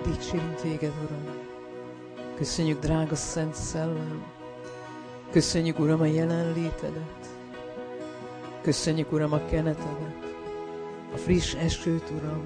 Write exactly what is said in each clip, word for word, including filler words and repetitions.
Dicsérünk Téged, Uram. Köszönjük, drága Szent Szellem. Köszönjük, Uram, a jelenlétedet. Köszönjük, Uram, a kenetedet. A friss esőt, Uram.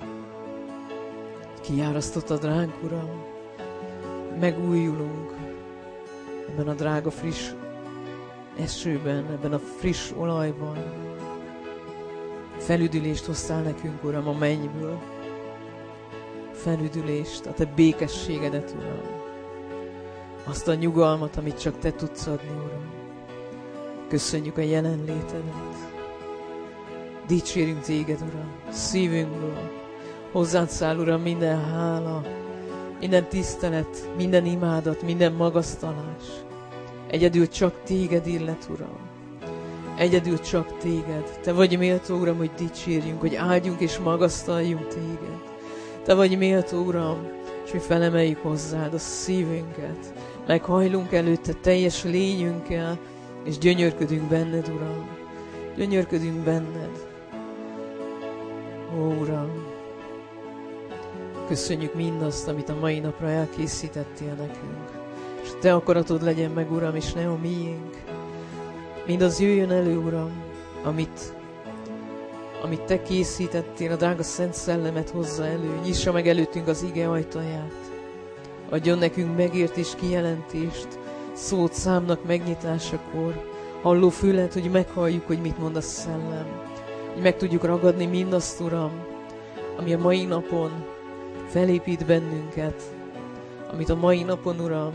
Kiárasztottad ránk, Uram. Megújulunk ebben a drága friss esőben, ebben a friss olajban. Felüdülést hoztál nekünk, Uram, a mennyből. Felüdülést, a Te békességedet, Uram. Azt a nyugalmat, amit csak Te tudsz adni, Uram. Köszönjük a jelenlétedet. Dicsérünk Téged, Uram, szívünkből. Hozzád száll, Uram, minden hála, minden tisztelet, minden imádat, minden magasztalás. Egyedül csak Téged illet, Uram. Egyedül csak Téged. Te vagy méltó, Uram, hogy dicsérjünk, hogy áldjunk és magasztaljunk Téged. Te vagy méltó, Uram, és mi felemeljük hozzád a szívünket. Meghajlunk előtte teljes lényünkkel, és gyönyörködünk benned, Uram. Gyönyörködünk benned. Ó, Uram, köszönjük mindazt, amit a mai napra elkészítettél nekünk. És Te akaratod legyen meg, Uram, és ne a miénk. Mindaz jöjjön elő, Uram, amit, amit Te készítettél, a drága Szent Szellemet hozza elő. Nyissa meg előttünk az ige ajtaját. Adjon nekünk megértés, kijelentést, szót számnak megnyitásakor. Halló fület, hogy meghalljuk, hogy mit mond a Szellem. Hogy meg tudjuk ragadni mindazt, Uram, ami a mai napon felépít bennünket. Amit a mai napon, Uram,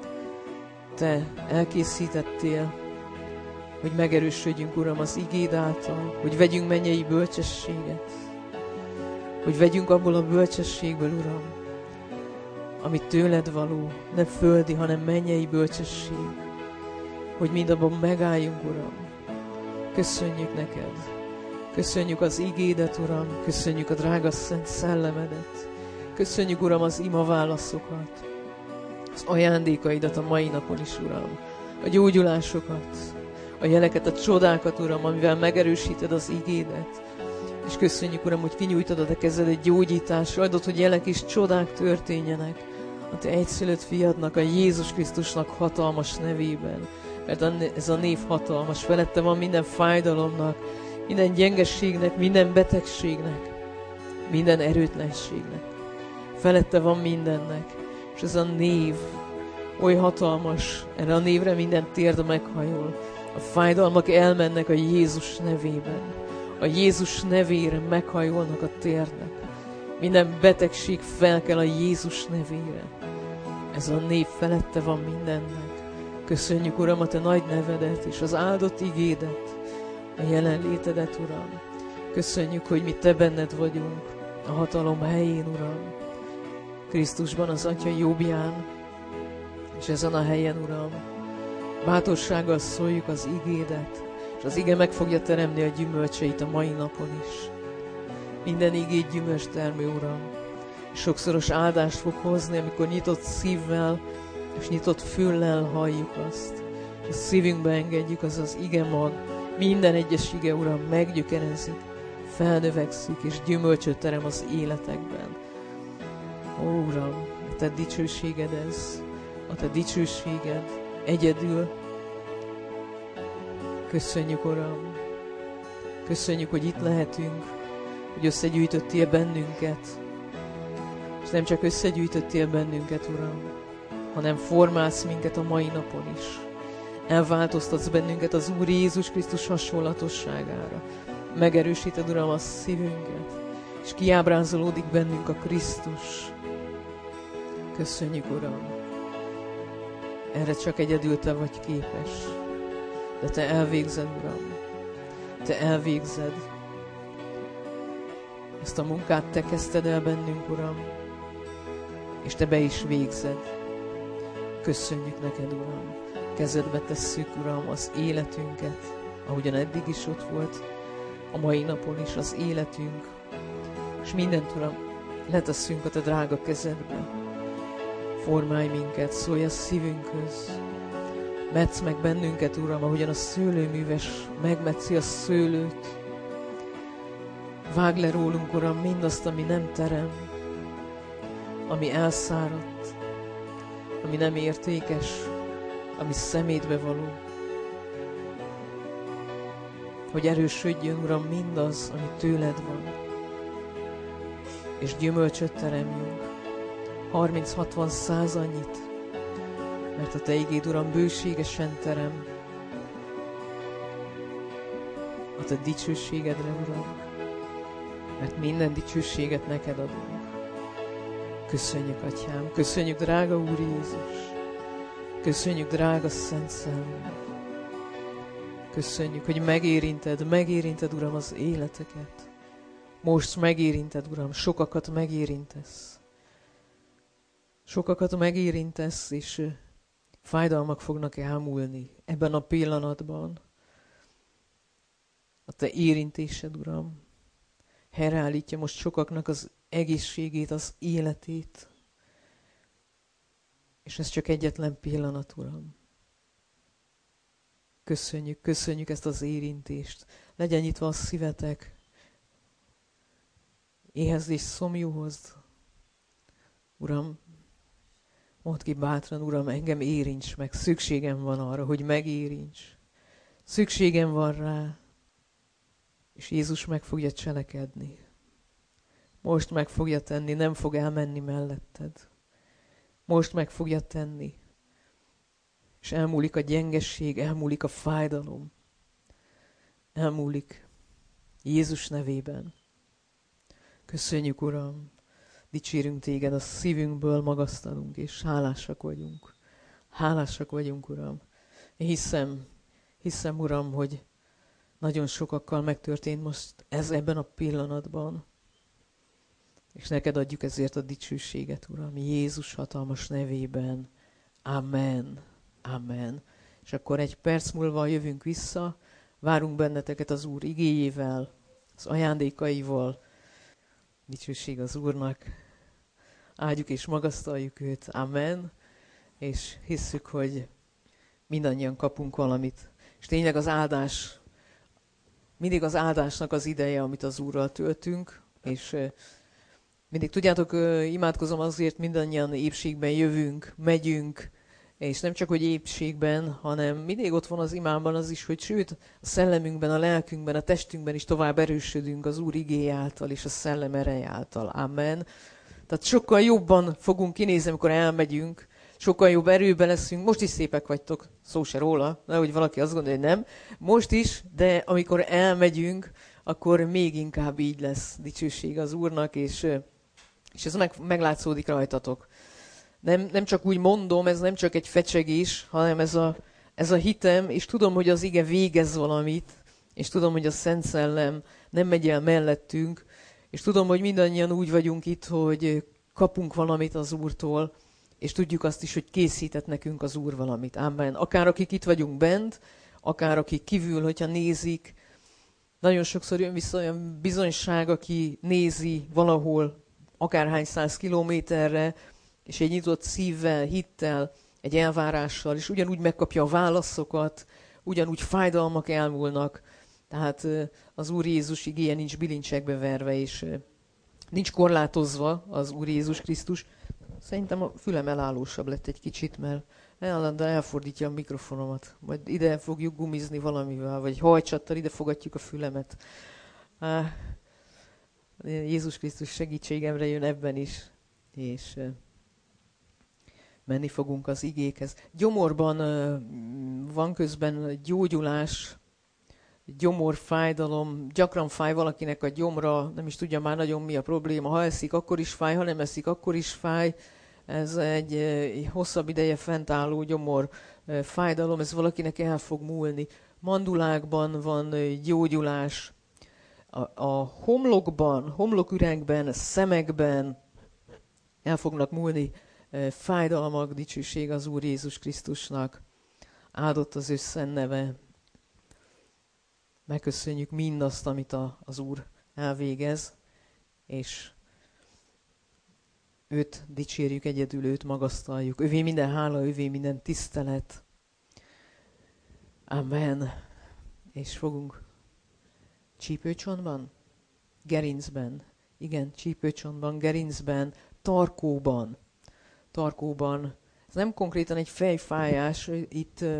Te elkészítettél, hogy megerősödjünk, Uram, az igéd által, hogy vegyünk mennyei bölcsességet, hogy vegyünk abból a bölcsességből, Uram, amit tőled való, nem földi, hanem mennyei bölcsesség, hogy mindabban megálljunk, Uram. Köszönjük neked, köszönjük az igédet, Uram, köszönjük a drága Szent Szellemedet, köszönjük, Uram, az ima válaszokat, az ajándékaidat a mai napon is, Uram, a gyógyulásokat, a jeleket, a csodákat, Uram, amivel megerősíted az igédet. És köszönjük, Uram, hogy kinyújtad a Te kezedet gyógyításra, adod, hogy jelek és csodák történjenek a Te egyszülött fiadnak, a Jézus Krisztusnak hatalmas nevében. Mert ez a név hatalmas, felette van minden fájdalomnak, minden gyengességnek, minden betegségnek, minden erőtlenségnek. Felette van mindennek, és ez a név oly hatalmas, erre a névre minden térd meghajol. A fájdalmak elmennek a Jézus nevében. A Jézus nevére meghajolnak a térnek. Minden betegség felkel a Jézus nevére. Ez a név felette van mindennek. Köszönjük, Uram, a Te nagy nevedet és az áldott igédet, a jelenlétedet, Uram. Köszönjük, hogy mi Te benned vagyunk, a hatalom helyén, Uram. Krisztusban, az Atya jobbján, és ezen a helyen, Uram, bátorsággal szóljuk az igédet, és az ige meg fogja teremni a gyümölcseit a mai napon is. Minden igéd gyümölcs termő, Uram, és sokszoros áldást fog hozni, amikor nyitott szívvel és nyitott füllel halljuk azt. És a szívünkbe engedjük, az az ige mag, minden egyes ige, Uram, meggyökerezik, felnövekszik, és gyümölcsöt terem az életekben. Ó, Uram, a Te dicsőséged ez, a Te dicsőséged egyedül. Köszönjük, Uram, köszönjük, hogy itt lehetünk, hogy összegyűjtöttél bennünket, és nem csak összegyűjtöttél bennünket, Uram, hanem formálsz minket a mai napon is. Elváltoztatsz bennünket az Úr Jézus Krisztus hasonlatosságára. Megerősíted, Uram, a szívünket, és kiábrázolódik bennünk a Krisztus. Köszönjük, Uram. Erre csak egyedül Te vagy képes. De Te elvégzed, Uram. Te elvégzed. Ezt a munkát Te kezdted el bennünk, Uram, és Te be is végzed. Köszönjük neked, Uram. Kezedbe tesszük, Uram, az életünket, ahogyan eddig is ott volt, a mai napon is az életünk, és mindent, Uram, letesszünk a Te drága kezedbe. Formálj minket, szólj a szívünkhöz. Metsz meg bennünket, Uram, ahogyan a szőlőműves megmetszi a szőlőt. Vágd le rólunk, Uram, mindazt, ami nem terem. ami elszáradt, ami nem értékes, ami szemétbe való. Hogy erősödjön, Uram, mindaz, ami tőled van, és gyümölcsöt teremjünk, harminc-hatvan száz annyit, mert a Te igéd, Uram, bőségesen terem a Te dicsőségedre, Uram, mert minden dicsőséget neked adunk. Köszönjük, Atyám, köszönjük, drága Úr Jézus, köszönjük, drága Szent Szellem, köszönjük, hogy megérinted, megérinted, Uram, az életeket. Most megérinted, Uram, sokakat megérintesz. Sokakat megérintesz, és fájdalmak fognak elmúlni ebben a pillanatban. A Te érintésed, Uram, helyreállítja most sokaknak az egészségét, az életét. És ez csak egyetlen pillanat, Uram. Köszönjük, köszönjük ezt az érintést. Legyen nyitva a szívetek éhezés szomjúhoz. Uram, mondd ki bátran, Uram, engem érints meg. Szükségem van arra, hogy megérints. Szükségem van rá. És Jézus meg fogja cselekedni. Most meg fogja tenni, nem fog elmenni melletted. Most meg fogja tenni. És elmúlik a gyengeség, elmúlik a fájdalom. Elmúlik Jézus nevében. Köszönjük, Uram, dicsérünk Téged, a szívünkből magasztalunk, és hálásak vagyunk. Hálásak vagyunk, Uram. Én hiszem, hiszem, Uram, hogy nagyon sokakkal megtörtént most ez ebben a pillanatban. És neked adjuk ezért a dicsőséget, Uram, Jézus hatalmas nevében. Amen. Amen. És akkor egy perc múlva jövünk vissza, várunk benneteket az Úr igéjével, az ajándékaival. Dicsőség az Úrnak. Áldjuk és magasztaljuk őt. Amen. És hisszük, hogy mindannyian kapunk valamit. És tényleg az áldás, mindig az áldásnak az ideje, amit az Úrral töltünk, és mindig tudjátok, imádkozom azért, mindannyian épségben jövünk, megyünk, és nem csak, hogy épségben, hanem mindig ott van az imánban az is, hogy sőt, a szellemünkben, a lelkünkben, a testünkben is tovább erősödünk az Úr igéje által és a szellem ereje által. Amen. Tehát sokkal jobban fogunk kinézni, amikor elmegyünk, sokkal jobb erőben leszünk. Most is szépek vagytok, szó se róla, nehogy valaki azt gondolja, hogy nem. Most is, de amikor elmegyünk, akkor még inkább így lesz, dicsőség az Úrnak, és, és ez meg, meglátszódik rajtatok. Nem, nem csak úgy mondom, ez nem csak egy fecsegés, hanem ez a, ez a hitem, és tudom, hogy az ige végez valamit, és tudom, hogy a Szent Szellem nem megy el mellettünk, és tudom, hogy mindannyian úgy vagyunk itt, hogy kapunk valamit az Úrtól, és tudjuk azt is, hogy készített nekünk az Úr valamit. Amen. Akár akik itt vagyunk bent, akár akik kívül, hogyha nézik, nagyon sokszor jön vissza olyan bizonyság, aki nézi valahol akárhány száz kilométerre, és egy nyitott szívvel, hittel, egy elvárással, és ugyanúgy megkapja a válaszokat, ugyanúgy fájdalmak elmúlnak. Tehát az Úr Jézus igéje nincs bilincsekbe verve, és nincs korlátozva az Úr Jézus Krisztus. Szerintem a fülem elállósabb lett egy kicsit, mert állandóan elfordítja a mikrofonomat. Majd ide fogjuk gumizni valamivel, vagy hajcsattal ide fogatjuk a fülemet. Á, Jézus Krisztus segítségemre jön ebben is, és menni fogunk az igékhez. Gyomorban van közben gyógyulás, gyomorfájdalom, gyakran fáj valakinek a gyomra, nem is tudja már nagyon mi a probléma, ha eszik, akkor is fáj, ha nem eszik, akkor is fáj. Ez egy, egy hosszabb ideje fentálló gyomor fájdalom, ez valakinek el fog múlni. Mandulákban van gyógyulás, a, a homlokban, homloküregben, szemekben el fognak múlni fájdalmak, dicsőség az Úr Jézus Krisztusnak. Áldott az ő szent neve. Megköszönjük mindazt, amit a, az Úr elvégez, és őt dicsérjük, egyedül őt magasztaljuk. Övé minden hála, övé minden tisztelet. Amen. És fogunk csípőcsontban, gerincben, igen, csípőcsontban, gerincben, tarkóban. Tarkóban. Ez nem konkrétan egy fejfájás, itt ö,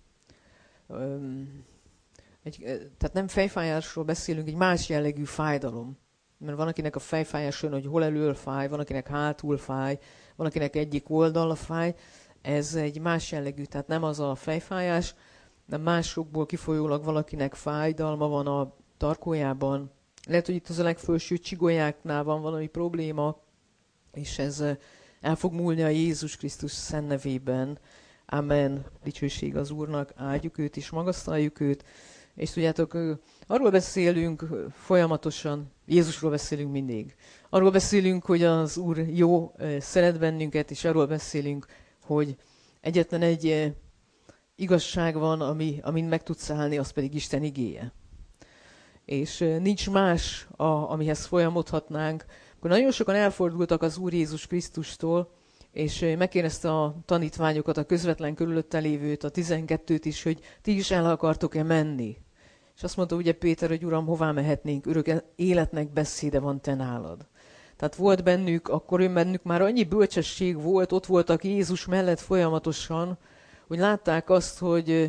ö, egy, tehát nem fejfájásról beszélünk, egy más jellegű fájdalom. Mert van, akinek a fejfájás olyan, hogy hol elől fáj, van, akinek hátul fáj, van, akinek egyik oldala fáj. Ez egy más jellegű, tehát nem az a fejfájás, de másokból kifolyólag valakinek fájdalma van a tarkójában. Lehet, hogy itt az a legfelső csigolyáknál van valami probléma, és ez el fog múlni a Jézus Krisztus szent nevében. Amen. Dicsőség az Úrnak, áldjuk őt és magasztaljuk őt. És tudjátok, arról beszélünk folyamatosan, Jézusról beszélünk mindig. Arról beszélünk, hogy az Úr jó, szeret bennünket, és arról beszélünk, hogy egyetlen egy igazság van, ami, amin meg tudsz állni, az pedig Isten igéje. És nincs más, a, amihez folyamodhatnánk. Akkor nagyon sokan elfordultak az Úr Jézus Krisztustól, és megkérdezte a tanítványokat, a közvetlen körülötte lévőt, a tizenkettőt is, hogy ti is el akartok-e menni. És azt mondta ugye Péter, hogy Uram, hová mehetnénk? Örök életnek beszéde van te nálad. Tehát volt bennük, akkor ő bennük már annyi bölcsesség volt, ott voltak Jézus mellett folyamatosan, hogy látták azt, hogy,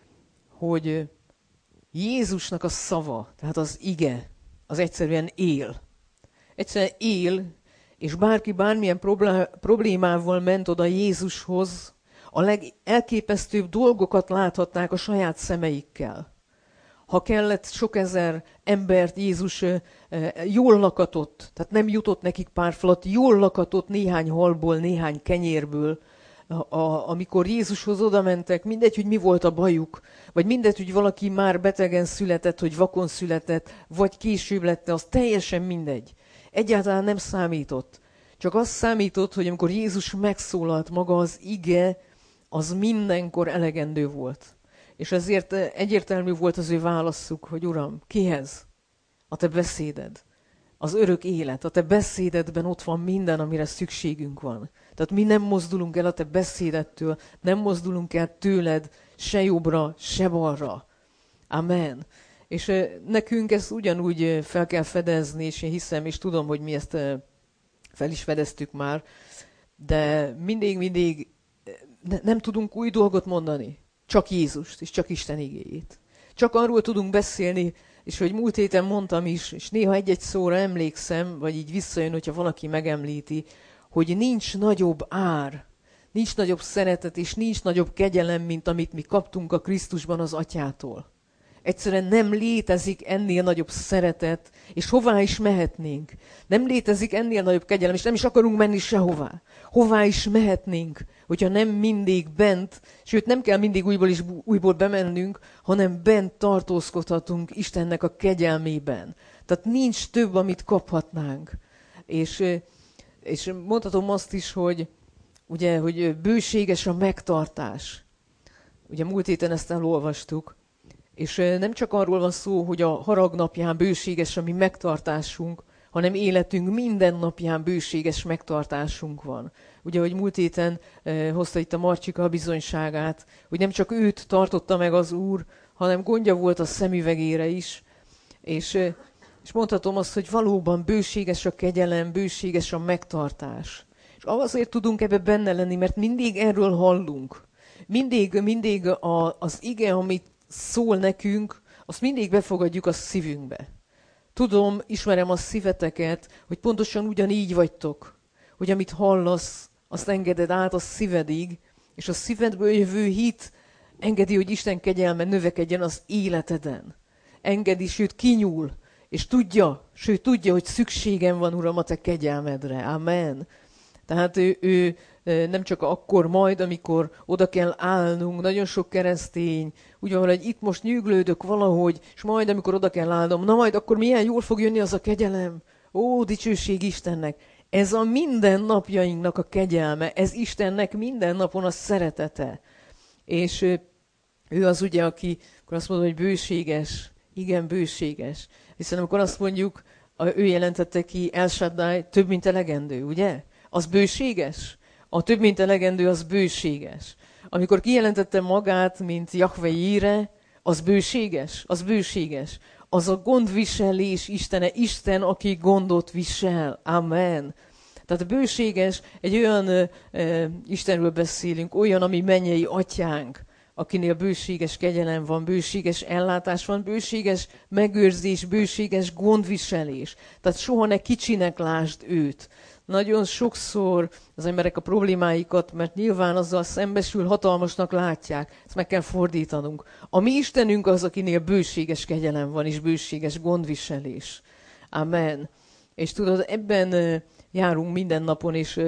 hogy Jézusnak a szava, tehát az ige, az egyszerűen él. Egyszerűen él, és bárki bármilyen problémával ment oda Jézushoz, a legelképesztőbb dolgokat láthatnák a saját szemeikkel. Ha kellett sok ezer embert, Jézus jól lakatott, tehát nem jutott nekik pár falat, jól lakatott néhány halból, néhány kenyérből, a, a, amikor Jézushoz oda mentek, mindegy, hogy mi volt a bajuk, vagy mindegy, hogy valaki már betegen született, hogy vakon született, vagy később lett, az teljesen mindegy. Egyáltalán nem számított. Csak az számított, hogy amikor Jézus megszólalt, maga az ige, az mindenkor elegendő volt. És ezért egyértelmű volt az ő válaszuk, hogy Uram, kihez? A te beszéded. Az örök élet. A te beszédedben ott van minden, amire szükségünk van. Tehát mi nem mozdulunk el a te beszédedtől, nem mozdulunk el tőled se jobbra, se balra. Amen. És nekünk ezt ugyanúgy fel kell fedezni, és én hiszem, és tudom, hogy mi ezt fel is fedeztük már, de mindig-mindig nem tudunk új dolgot mondani. Csak Jézust, és csak Isten igéjét. Csak arról tudunk beszélni, és hogy múlt héten mondtam is, és néha egy-egy szóra emlékszem, vagy így visszajön, hogyha valaki megemlíti, hogy nincs nagyobb ár, nincs nagyobb szeretet, és nincs nagyobb kegyelem, mint amit mi kaptunk a Krisztusban az Atyától. Egyszerűen nem létezik ennél nagyobb szeretet, és hová is mehetnénk. Nem létezik ennél nagyobb kegyelem, és nem is akarunk menni sehová. Hová is mehetnénk, hogyha nem mindig bent, sőt nem kell mindig újból is újból bemennünk, hanem bent tartózkodhatunk Istennek a kegyelmében. Tehát nincs több, amit kaphatnánk. És, és mondhatom azt is, hogy, ugye, hogy bőséges a megtartás. Ugye múlt héten ezt elolvastuk. És nem csak arról van szó, hogy a harag napján bőséges a mi megtartásunk, hanem életünk minden napján bőséges megtartásunk van. Ugye, hogy múlt héten eh, hozta itt a Marcsika a bizonyságát, hogy nem csak őt tartotta meg az Úr, hanem gondja volt a szemüvegére is. És, eh, és mondhatom azt, hogy valóban bőséges a kegyelem, bőséges a megtartás. És azért tudunk ebbe benne lenni, mert mindig erről hallunk. Mindig, mindig a, az ige, amit szól nekünk, azt mindig befogadjuk a szívünkbe. Tudom, ismerem a szíveteket, hogy pontosan ugyanígy vagytok, hogy amit hallasz, azt engeded át a szívedig, és a szívedből jövő hit engedi, hogy Isten kegyelme növekedjen az életeden. Engedi, sőt kinyúl, és tudja, sőt tudja, hogy szükségem van, Uram, a te kegyelmedre. Amen. Tehát ő, ő nem csak akkor majd, amikor oda kell állnunk, nagyon sok keresztény, úgy van, hogy itt most nyűglődök valahogy, és majd, amikor oda kell állnom, na majd akkor milyen jól fog jönni az a kegyelem. Ó, dicsőség Istennek! Ez a minden napjainknak a kegyelme, ez Istennek minden napon a szeretete. És ő az ugye, aki, akkor azt mondom, hogy bőséges, igen, bőséges. Hiszen amikor azt mondjuk, ő jelentette ki El Shaddai, több mint elegendő, ugye? Az bőséges? A több mint elegendő, az bőséges. Amikor kijelentette magát, mint Jahve Jire, az bőséges? Az bőséges. Az a gondviselés Istene, Isten, aki gondot visel. Amen. Tehát a bőséges, egy olyan ö, ö, Istenről beszélünk, olyan, ami mennyei atyánk, akinél bőséges kegyelem van, bőséges ellátás van, bőséges megőrzés, bőséges gondviselés. Tehát soha ne kicsinek lásd őt. Nagyon sokszor az emberek a problémáikat, mert nyilván azzal szembesül, hatalmasnak látják. Ezt meg kell fordítanunk. A mi Istenünk az, akinél bőséges kegyelem van, és bőséges gondviselés. Amen. És tudod, ebben járunk minden napon, és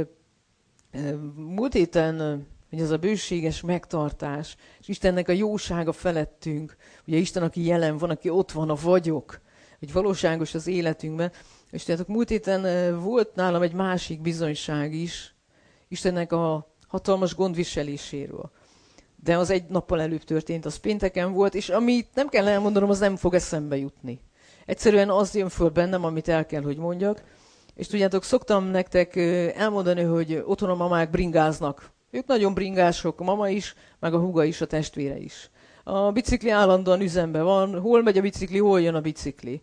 múlt héten, hogy az a bőséges megtartás, és Istennek a jósága felettünk, ugye Isten, aki jelen van, aki ott van, a vagyok, hogy valóságos az életünkben. És tehát múlt héten volt nálam egy másik bizonyság is, Istennek a hatalmas gondviseléséről. De az egy nappal előbb történt, az pénteken volt, és amit nem kell elmondanom, az nem fog eszembe jutni. Egyszerűen az jön föl bennem, amit el kell, hogy mondjak. És tudjátok, szoktam nektek elmondani, hogy otthon a mamák bringáznak. Ők nagyon bringások, a mama is, meg a húga is, a testvére is. A bicikli állandóan üzemben van, hol megy a bicikli, hol jön a bicikli.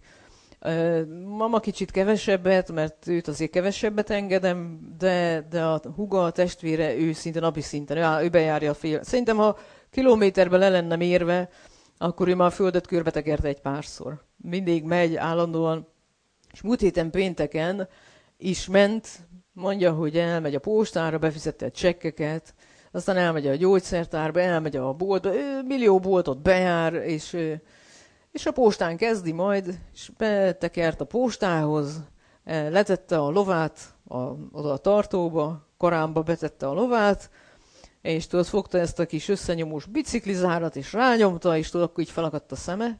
Mama kicsit kevesebbet, mert őt azért kevesebbet engedem, de, de a húga, a testvére, ő szinte napi szinten, ő, áll, ő bejárja a fél. Szerintem, ha kilométerben le lenne mérve, akkor ő már a földet körbetekerte egy párszor. Mindig megy állandóan, és múlt héten pénteken is ment, mondja, hogy elmegy a postára, befizette a csekkeket, aztán elmegy a gyógyszertárba, elmegy a boltba, millió boltot bejár, és, és a postán kezdi majd, és betekert a postához, letette a lovát a, oda a tartóba, karámba betette a lovát, és tudod, fogta ezt a kis összenyomós biciklizárat, és rányomta, és tudod, akkor így felakadt a szeme.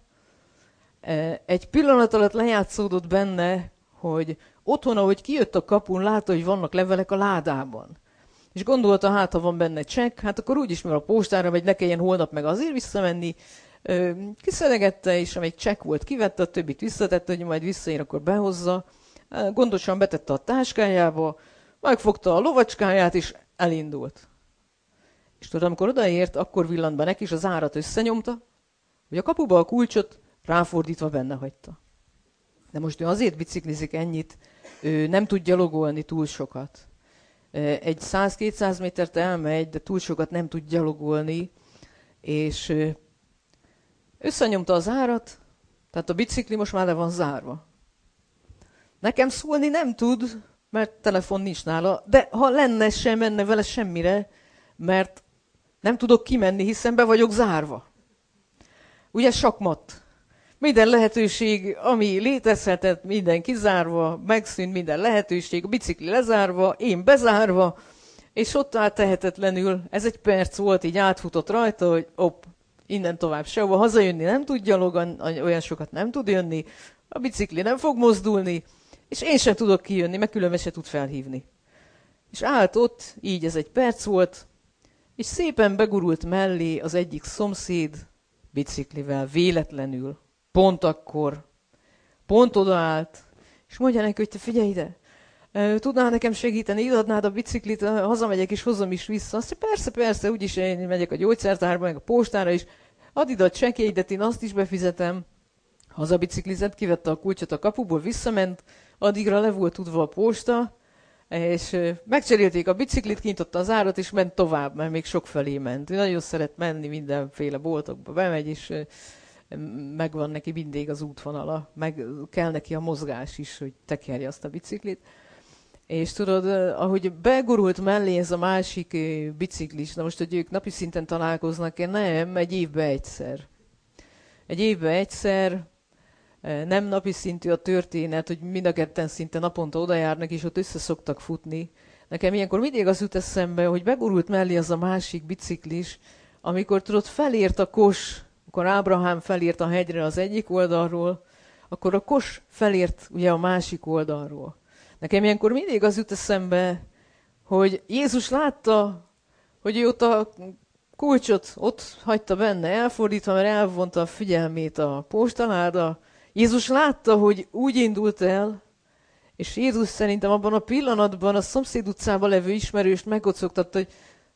Egy pillanat alatt lejátszódott benne, hogy otthon, ahogy kijött a kapun, látta, hogy vannak levelek a ládában. És gondolta, hát ha van benne csekk, hát akkor úgyis, mivel a postára megy, ne kelljen holnap meg azért visszamenni. Kiszedegette, és amelyik csekk volt, kivette, a többit visszatette, hogy majd visszaér, akkor behozza. Gondosan betette a táskájába, megfogta a lovacskáját, és elindult. És tudod, amikor odaért, akkor villant be neki, és az árat összenyomta, hogy a kapuba a kulcsot ráfordítva benne hagyta. De most ő azért biciklizik ennyit, ő nem tud gyalogolni túl sokat. Egy száz-kétszáz métert elmegy, de túl sokat nem tud gyalogolni, és összenyomta az árat, tehát a bicikli most már le van zárva. Nekem szólni nem tud, mert telefon nincs nála, de ha lenne, sem menne vele semmire, mert nem tudok kimenni, hiszen be vagyok zárva. Ugye sakmat. Minden lehetőség, ami létezhetett, minden kizárva, megszűnt minden lehetőség, a bicikli lezárva, én bezárva, és ott állt tehetetlenül, ez egy perc volt, így átfutott rajta, hogy hopp, innen tovább sehova, hazajönni nem tud gyalogan, olyan sokat nem tud jönni, a bicikli nem fog mozdulni, és én sem tudok kijönni, meg különben se tud felhívni. És állt ott, így ez egy perc volt, és szépen begurult mellé az egyik szomszéd biciklivel, véletlenül. Pont akkor, pont odaállt, és mondja neki, hogy te figyelj ide, tudnál nekem segíteni, idadnád a biciklit, hazamegyek és hozom is vissza. Azt mondja, persze, persze, úgyis én megyek a gyógyszertárba, meg a postára is, add ide a csekkjeidet, én azt is befizetem. Hazabiciklizett, kivette a kulcsot a kapuból, visszament, addigra le volt tudva a posta, és megcserélték a biciklit, kinyitotta az árat, és ment tovább, mert még sok felé ment. Ő nagyon szeret menni, mindenféle boltokba bemegy, és megvan neki mindig az útvonala, meg kell neki a mozgás is, hogy tekerje azt a biciklit. És tudod, ahogy begurult mellé ez a másik biciklis, na most, hogy ők napi szinten találkoznak-e, nem, egy évben egyszer. Egy évben egyszer, nem napi szintű a történet, hogy mind a ketten szinte naponta odajárnak, és ott össze szoktak futni. Nekem ilyenkor mindig az jut eszembe, hogy begurult mellé az a másik biciklis, amikor tudod, felért a Kos, akkor Ábrahám felért a hegyre az egyik oldalról, akkor a Kos felért ugye a másik oldalról. Nekem ilyenkor mindig az jut eszembe, hogy Jézus látta, hogy ő ott a kulcsot ott hagyta benne, elfordítva, mert elvonta a figyelmét a postaláda. Jézus látta, hogy úgy indult el, és Jézus szerintem abban a pillanatban a szomszéd utcában levő ismerőst megkocogtatta, hogy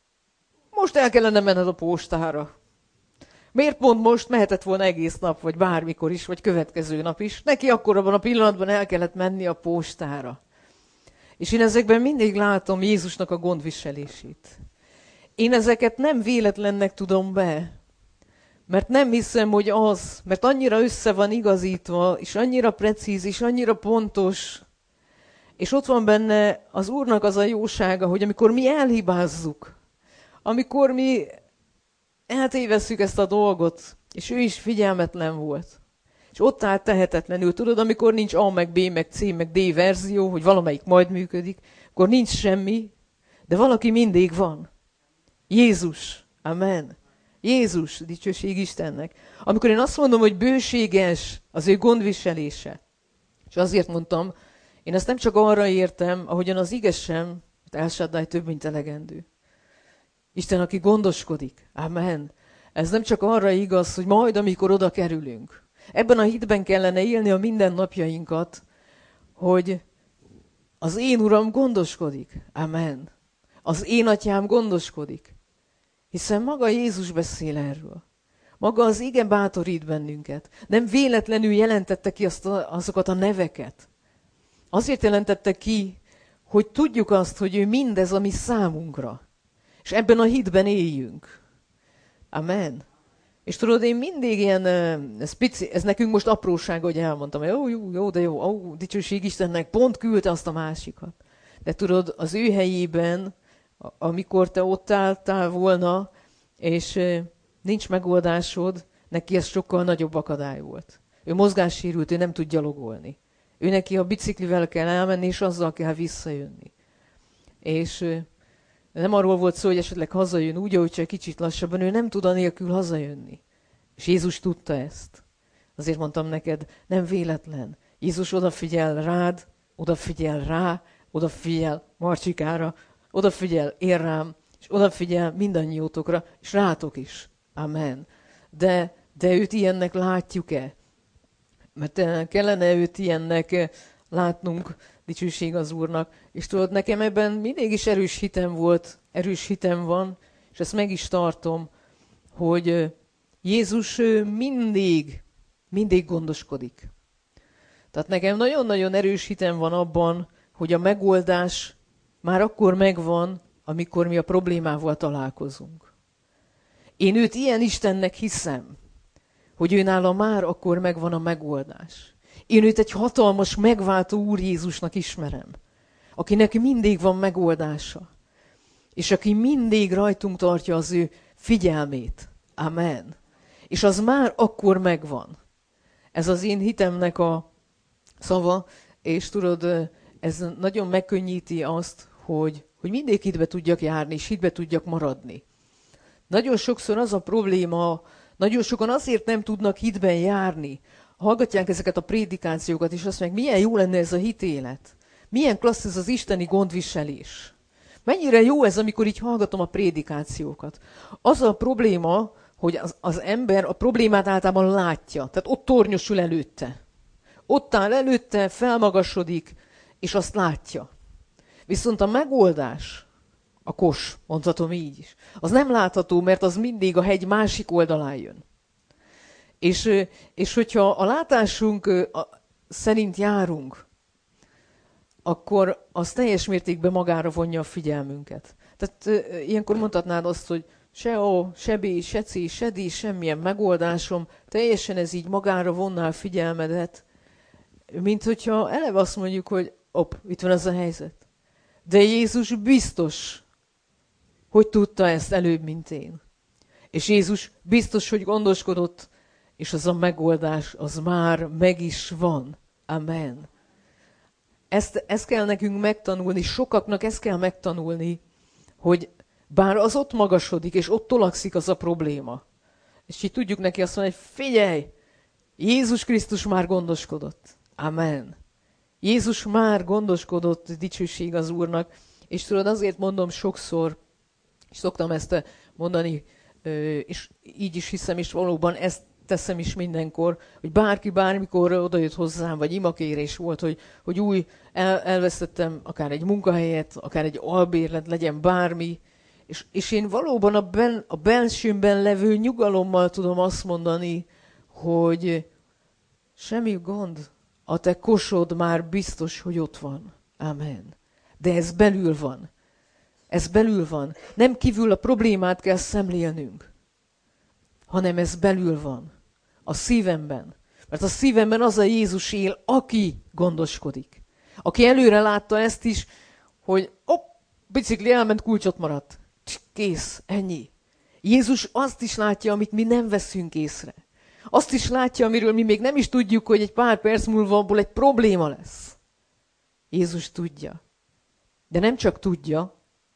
most el kellene menned a postára. Miért pont most? Mehetett volna egész nap, vagy bármikor is, vagy következő nap is. Neki akkor abban a pillanatban el kellett menni a postára. És én ezekben mindig látom Jézusnak a gondviselését. Én ezeket nem véletlennek tudom be, mert nem hiszem, hogy az, mert annyira össze van igazítva, és annyira precíz, és annyira pontos, és ott van benne az Úrnak az a jósága, hogy amikor mi elhibázzuk, amikor mi eltévesszük ezt a dolgot, és ő is figyelmetlen volt, és ott állt tehetetlenül, tudod, amikor nincs A, meg B, meg C, meg D verzió, hogy valamelyik majd működik, akkor nincs semmi, de valaki mindig van. Jézus. Amen. Jézus, dicsőség Istennek. Amikor én azt mondom, hogy bőséges az ő gondviselése, és azért mondtam, én ezt nem csak arra értem, ahogyan az ige sem, hogy El Shaddai több, mint elegendő. Isten, aki gondoskodik. Amen. Ez nem csak arra igaz, hogy majd, amikor oda kerülünk. Ebben a hitben kellene élni a mindennapjainkat, hogy az én Uram gondoskodik. Amen. Az én Atyám gondoskodik. Hiszen maga Jézus beszél erről. Maga az ige bátorít bennünket. Nem véletlenül jelentette ki azt a, azokat a neveket. Azért jelentette ki, hogy tudjuk azt, hogy ő mindez, ami számunkra. És ebben a hitben éljünk. Amen. És tudod, én mindig ilyen, ez, pici, ez nekünk most apróság, hogy elmondtam, hogy jó, jó, jó, de jó, ó, dicsőség Istennek, pont küldte azt a másikat. De tudod, az ő helyében, amikor te ott álltál volna, és nincs megoldásod, neki ez sokkal nagyobb akadály volt. Ő mozgássérült, ő nem tud gyalogolni. Ő neki a biciklivel kell elmenni, és azzal kell visszajönni. És nem arról volt szó, hogy esetleg hazajön úgy, ahogy csak kicsit lassabban, ő nem tud anélkül hazajönni. És Jézus tudta ezt. Azért mondtam neked, nem véletlen. Jézus odafigyel rád, odafigyel rá, odafigyel Marcsikára, odafigyel én rám, és odafigyel mindannyiótokra, és rátok is. Amen. De, de őt ilyennek látjuk-e? Mert kellene őt ilyennek látnunk, dicsőség az Úrnak. És tudod, nekem ebben mindig is erős hitem volt, erős hitem van, és ezt meg is tartom, hogy Jézus mindig, mindig gondoskodik. Tehát nekem nagyon-nagyon erős hitem van abban, hogy a megoldás már akkor megvan, amikor mi a problémával találkozunk. Én őt ilyen Istennek hiszem, hogy ő nála már akkor megvan a megoldás. Én őt egy hatalmas, megváltó Úr Jézusnak ismerem, akinek mindig van megoldása, és aki mindig rajtunk tartja az ő figyelmét. Amen. És az már akkor megvan. Ez az én hitemnek a szava, és tudod, ez nagyon megkönnyíti azt, hogy, hogy mindig hitbe tudjak járni, és hitbe tudjak maradni. Nagyon sokszor az a probléma, nagyon sokan azért nem tudnak hitben járni, hallgatják ezeket a prédikációkat, és azt mondják, milyen jó lenne ez a hitélet. Milyen klassz ez az isteni gondviselés. Mennyire jó ez, amikor így hallgatom a prédikációkat. Az a probléma, hogy az, az ember a problémát általában látja. Tehát ott tornyosul előtte. Ott áll előtte, felmagasodik, és azt látja. Viszont a megoldás, a kos, mondhatom így is, az nem látható, mert az mindig a hegy másik oldalán jön. És, és hogyha a látásunk szerint járunk, akkor az teljes mértékben magára vonja a figyelmünket. Tehát ilyenkor mondhatnád azt, hogy se A, se B, se C, se D, semmilyen megoldásom, teljesen ez így magára vonná a figyelmedet, mint hogyha eleve azt mondjuk, hogy op, itt van ez a helyzet. De Jézus biztos, hogy tudta ezt előbb, mint én. És Jézus biztos, hogy gondoskodott, és az a megoldás, az már meg is van. Amen. Ezt, ezt kell nekünk megtanulni, sokaknak ezt kell megtanulni, hogy bár az ott magasodik, és ott tolakszik az a probléma. És így tudjuk neki azt mondani, hogy figyelj, Jézus Krisztus már gondoskodott. Amen. Jézus már gondoskodott, dicsőség az Úrnak, és tudod, azért mondom sokszor, és szoktam ezt mondani, és így is hiszem, és valóban ezt teszem is mindenkor, hogy bárki bármikor odajött hozzám, vagy imakérés volt, hogy, hogy új, el, elvesztettem akár egy munkahelyet, akár egy albérlet, legyen bármi, és, és én valóban a, ben, a bensőmben levő nyugalommal tudom azt mondani, hogy semmi gond, a te kosod már biztos, hogy ott van. Amen. De ez belül van. Ez belül van. Nem kívül a problémát kell szemlélnünk, hanem ez belül van. A szívemben. Mert a szívemben az a Jézus él, aki gondoskodik. Aki előre látta ezt is, hogy hopp, bicikli elment, kulcsot maradt. Kész, ennyi. Jézus azt is látja, amit mi nem veszünk észre. Azt is látja, amiről mi még nem is tudjuk, hogy egy pár perc múlva abból egy probléma lesz. Jézus tudja. De nem csak tudja,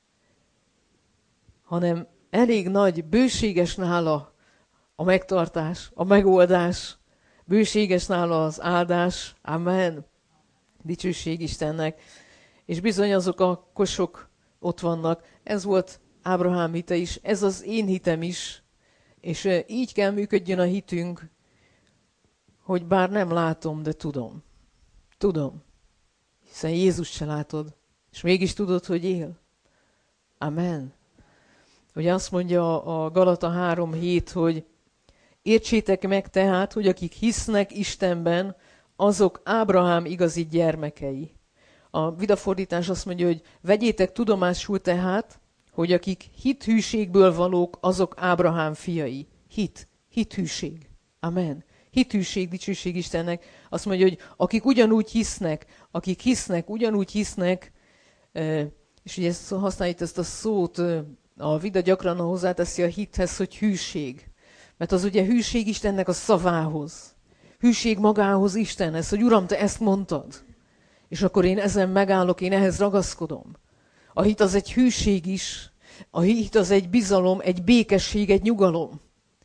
hanem elég nagy, bőséges nála a megtartás, a megoldás, bőséges nála az áldás. Amen. Dicsőség Istennek. És bizony azok a kosok ott vannak. Ez volt Ábrahám hite is, ez az én hitem is. És így kell működjön a hitünk, hogy bár nem látom, de tudom. Tudom. Hiszen Jézus se látod, és mégis tudod, hogy él. Amen. Ugye azt mondja a Galata három hét, hogy értsétek meg tehát, hogy akik hisznek Istenben, azok Ábrahám igazi gyermekei. A vidafordítás azt mondja, hogy vegyétek tudomásul tehát, hogy akik hithűségből valók, azok Ábrahám fiai. Hit, hithűség. Amen. Hithűség, dicsőség Istennek. Azt mondja, hogy akik ugyanúgy hisznek, akik hisznek, ugyanúgy hisznek, és ugye ezt használjuk ezt a szót, a Vida gyakran hozzáteszi a hithez, hogy hűség. Mert az ugye hűség Istennek a szavához. Hűség magához Istenhez, hogy Uram, te ezt mondtad. És akkor én ezen megállok, én ehhez ragaszkodom. A hit az egy hűség is, a hit az egy bizalom, egy békesség, egy nyugalom.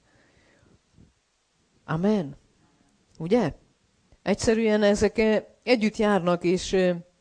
Amen. Ugye? Egyszerűen ezek együtt járnak, és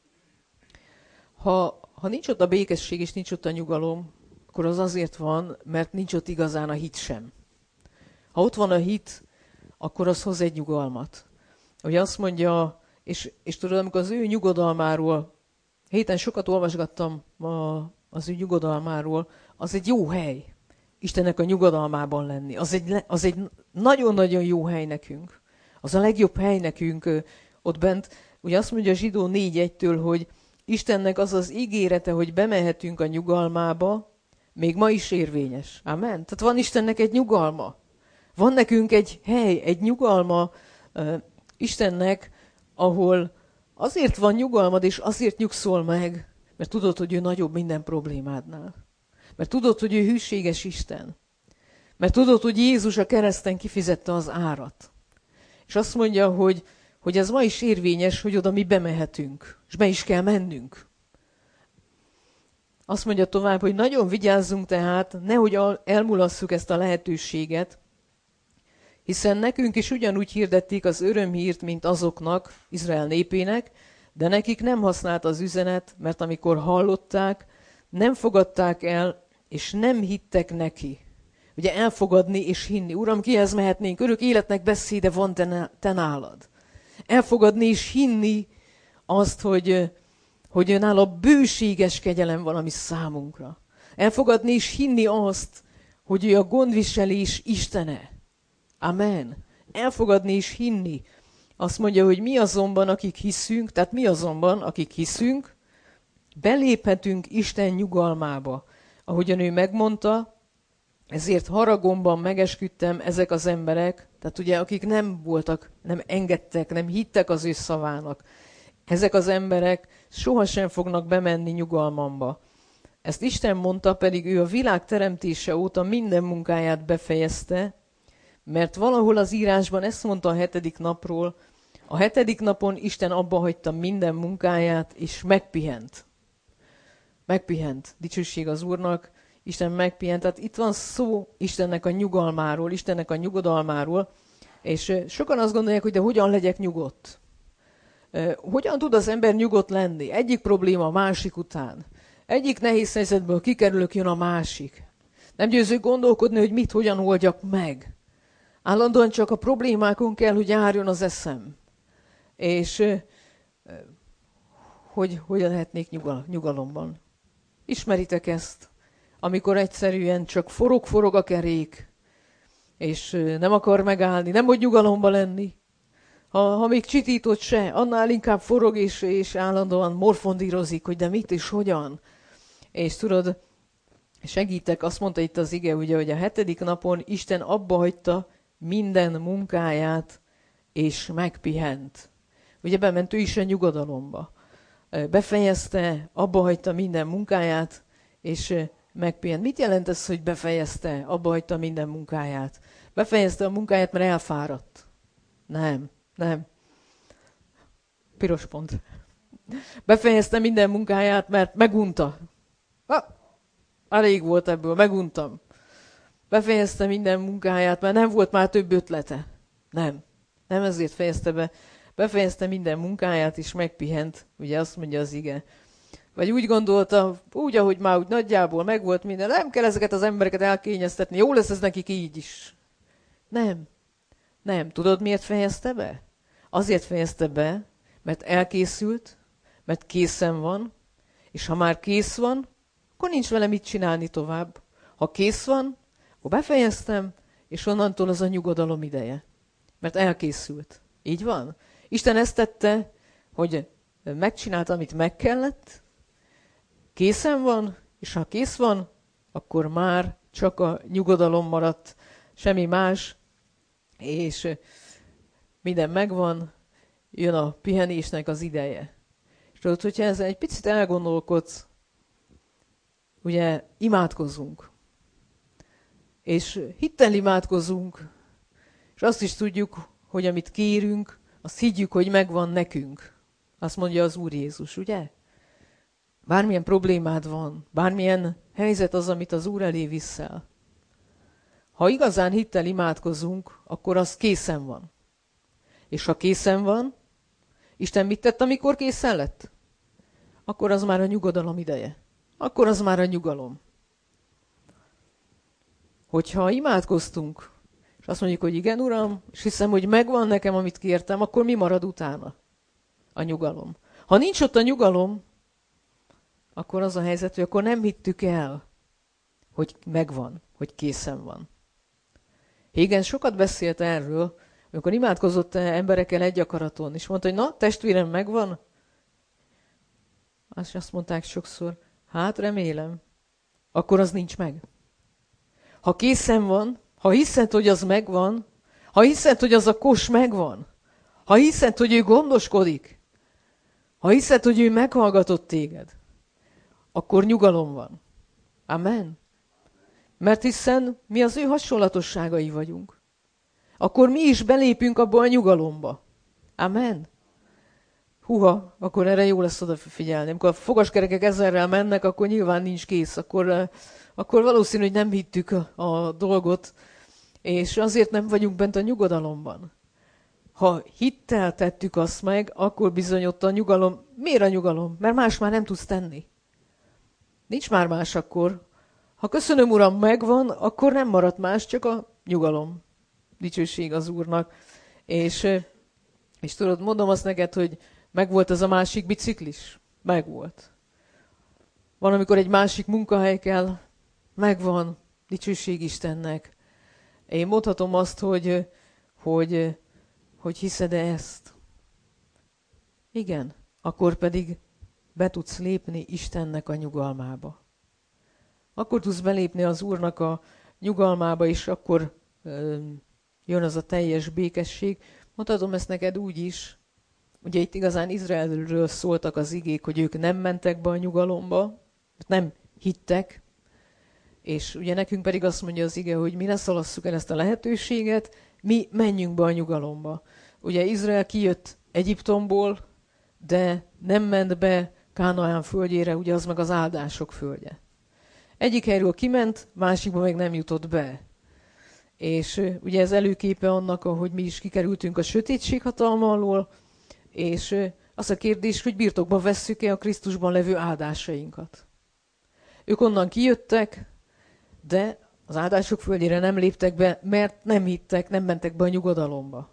ha, ha nincs ott a békesség és nincs ott a nyugalom, akkor az azért van, mert nincs ott igazán a hit sem. Ha ott van a hit, akkor az hoz egy nyugalmat. Ugye azt mondja, és, és tudod, amikor az ő nyugodalmáról, héten sokat olvasgattam a, az ő nyugodalmáról, az egy jó hely. Istennek a nyugodalmában lenni. Az egy, az egy nagyon-nagyon jó hely nekünk. Az a legjobb hely nekünk ott bent. Ugye azt mondja a Zsidó négy egytől, hogy Istennek az az ígérete, hogy bemehetünk a nyugalmába, még ma is érvényes. Amen. Tehát van Istennek egy nyugalma. Van nekünk egy hely, egy nyugalma uh, Istennek, ahol azért van nyugalmad, és azért nyugszol meg, mert tudod, hogy ő nagyobb minden problémádnál. Mert tudod, hogy ő hűséges Isten. Mert tudod, hogy Jézus a kereszten kifizette az árat. És azt mondja, hogy, hogy ez ma is érvényes, hogy oda mi bemehetünk. És be is kell mennünk. Azt mondja tovább, hogy nagyon vigyázzunk tehát, nehogy elmulasszuk ezt a lehetőséget, hiszen nekünk is ugyanúgy hirdették az örömhírt, mint azoknak, Izrael népének, de nekik nem használt az üzenet, mert amikor hallották, nem fogadták el, és nem hittek neki. Ugye elfogadni és hinni. Uram, kihez mehetnénk? Örök életnek beszéde van te, te nálad. Elfogadni és hinni azt, hogy, hogy nála bőséges kegyelem valami számunkra. Elfogadni és hinni azt, hogy ő a gondviselés Istene. Amen. Elfogadni és hinni. Azt mondja, hogy mi azonban, akik hiszünk, tehát mi azonban, akik hiszünk, beléphetünk Isten nyugalmába. Ahogyan ő megmondta, ezért haragomban megesküdtem ezek az emberek, tehát ugye akik nem voltak, nem engedtek, nem hittek az ő szavának. Ezek az emberek sohasem fognak bemenni nyugalmamba. Ezt Isten mondta, pedig ő a világ teremtése óta minden munkáját befejezte, mert valahol az írásban ezt mondta a hetedik napról, a hetedik napon Isten abba hagyta minden munkáját, és megpihent. Megpihent. Dicsőség az Úrnak, Isten megpihent. Tehát itt van szó Istennek a nyugalmáról, Istennek a nyugodalmáról, és sokan azt gondolják, hogy de hogyan legyek nyugodt? Hogyan tud az ember nyugodt lenni? Egyik probléma a másik után. Egyik nehéz helyzetből kikerülök, jön a másik. Nem győző gondolkodni, hogy mit, hogyan oldjak meg. Állandóan csak a problémákon kell, hogy járjon az eszem. És hogy hogyan lehetnék nyugal, nyugalomban. Ismeritek ezt, amikor egyszerűen csak forog-forog a kerék, és nem akar megállni, nem hogy nyugalomba lenni, Ha, ha még csitított se, annál inkább forog és, és állandóan morfondírozik, hogy de mit és hogyan. És tudod, segítek, azt mondta itt az ige, ugye, hogy a hetedik napon Isten abba hagyta minden munkáját, és megpihent. Ugye bement ő is a nyugodalomba. Befejezte, abba hagyta minden munkáját, és megpihent. Mit jelent ez, hogy befejezte, abba hagyta minden munkáját? Befejezte a munkáját, mert elfáradt. Nem, nem. Piros pont. Befejezte minden munkáját, mert megunta. Ha, elég volt ebből, meguntam. Befejezte minden munkáját, mert nem volt már több ötlete. Nem. Nem ezért fejezte be. Befejezte minden munkáját, és megpihent. Ugye azt mondja az ige. Vagy úgy gondolta, úgy, ahogy már úgy nagyjából megvolt minden, nem kell ezeket az embereket elkényeztetni, jó lesz ez nekik így is. Nem. Nem. Tudod, miért fejezte be? Azért fejezte be, mert elkészült, mert készen van, és ha már kész van, akkor nincs vele mit csinálni tovább. Ha kész van, akkor befejeztem, és onnantól az a nyugodalom ideje. Mert elkészült. Így van? Isten ezt tette, hogy megcsinálta, amit meg kellett, készen van, és ha kész van, akkor már csak a nyugodalom maradt, semmi más, és minden megvan, jön a pihenésnek az ideje. És tudod, hogyha ezzel egy picit elgondolkodsz, ugye imádkozunk, és hittel imádkozunk, és azt is tudjuk, hogy amit kérünk, azt higgyük, hogy megvan nekünk. Azt mondja az Úr Jézus, ugye? Bármilyen problémád van, bármilyen helyzet az, amit az Úr elé viszel. Ha igazán hittel imádkozunk, akkor az készen van. És ha készen van, Isten mit tett, amikor készen lett? Akkor az már a nyugodalom ideje. Akkor az már a nyugalom. Hogyha imádkoztunk, és azt mondjuk, hogy igen, Uram, és hiszem, hogy megvan nekem, amit kértem, akkor mi marad utána? A nyugalom. Ha nincs ott a nyugalom, akkor az a helyzet, hogy akkor nem hittük el, hogy megvan, hogy készen van. Hégen sokat beszélt erről, amikor imádkozott emberekkel egy akaraton, és mondta, hogy na, testvérem, megvan? Azt mondták sokszor, hát remélem, akkor az nincs meg. Ha készen van, ha hiszed, hogy az megvan, ha hiszed, hogy az a kos megvan, ha hiszed, hogy ő gondoskodik, ha hiszed, hogy ő meghallgatott téged, akkor nyugalom van. Amen. Mert hiszen mi az ő hasonlatosságai vagyunk. Akkor mi is belépünk abba a nyugalomba. Amen. Húha, akkor erre jó lesz odafigyelni. Amikor a fogaskerekek ezerrel mennek, akkor nyilván nincs kész. Akkor, akkor valószínű, hogy nem hittük a, a dolgot, és azért nem vagyunk bent a nyugodalomban. Ha hittel tettük azt meg, akkor bizony ott a nyugalom. Miért a nyugalom? Mert más már nem tudsz tenni. Nincs már más akkor. Ha köszönöm, Uram, megvan, akkor nem maradt más, csak a nyugalom. Dicsőség az Úrnak. És, és tudod, mondom azt neked, hogy megvolt az a másik biciklis? Megvolt. Van, amikor egy másik munkahely kell, megvan, dicsőség Istennek. Én mondhatom azt, hogy, hogy, hogy hiszed-e ezt? Igen, akkor pedig be tudsz lépni Istennek a nyugalmába. Akkor tudsz belépni az Úrnak a nyugalmába, és akkor ö, jön az a teljes békesség. Mondhatom ezt neked úgy is, ugye itt igazán Izraelről szóltak az igék, hogy ők nem mentek be a nyugalomba, nem hittek, és ugye nekünk pedig azt mondja az ige, hogy mi ne szalasszuk el ezt a lehetőséget, mi menjünk be a nyugalomba. Ugye Izrael kijött Egyiptomból, de nem ment be Kánaán földjére, ugye az meg az áldások földje. Egyik helyről kiment, másikba meg nem jutott be. És ugye ez előképe annak, ahogy mi is kikerültünk a sötétség hatalma alól, és az a kérdés, hogy birtokba vesszük-e a Krisztusban levő áldásainkat. Ők onnan kijöttek, de az áldások földjére nem léptek be, mert nem hittek, nem mentek be a nyugodalomba.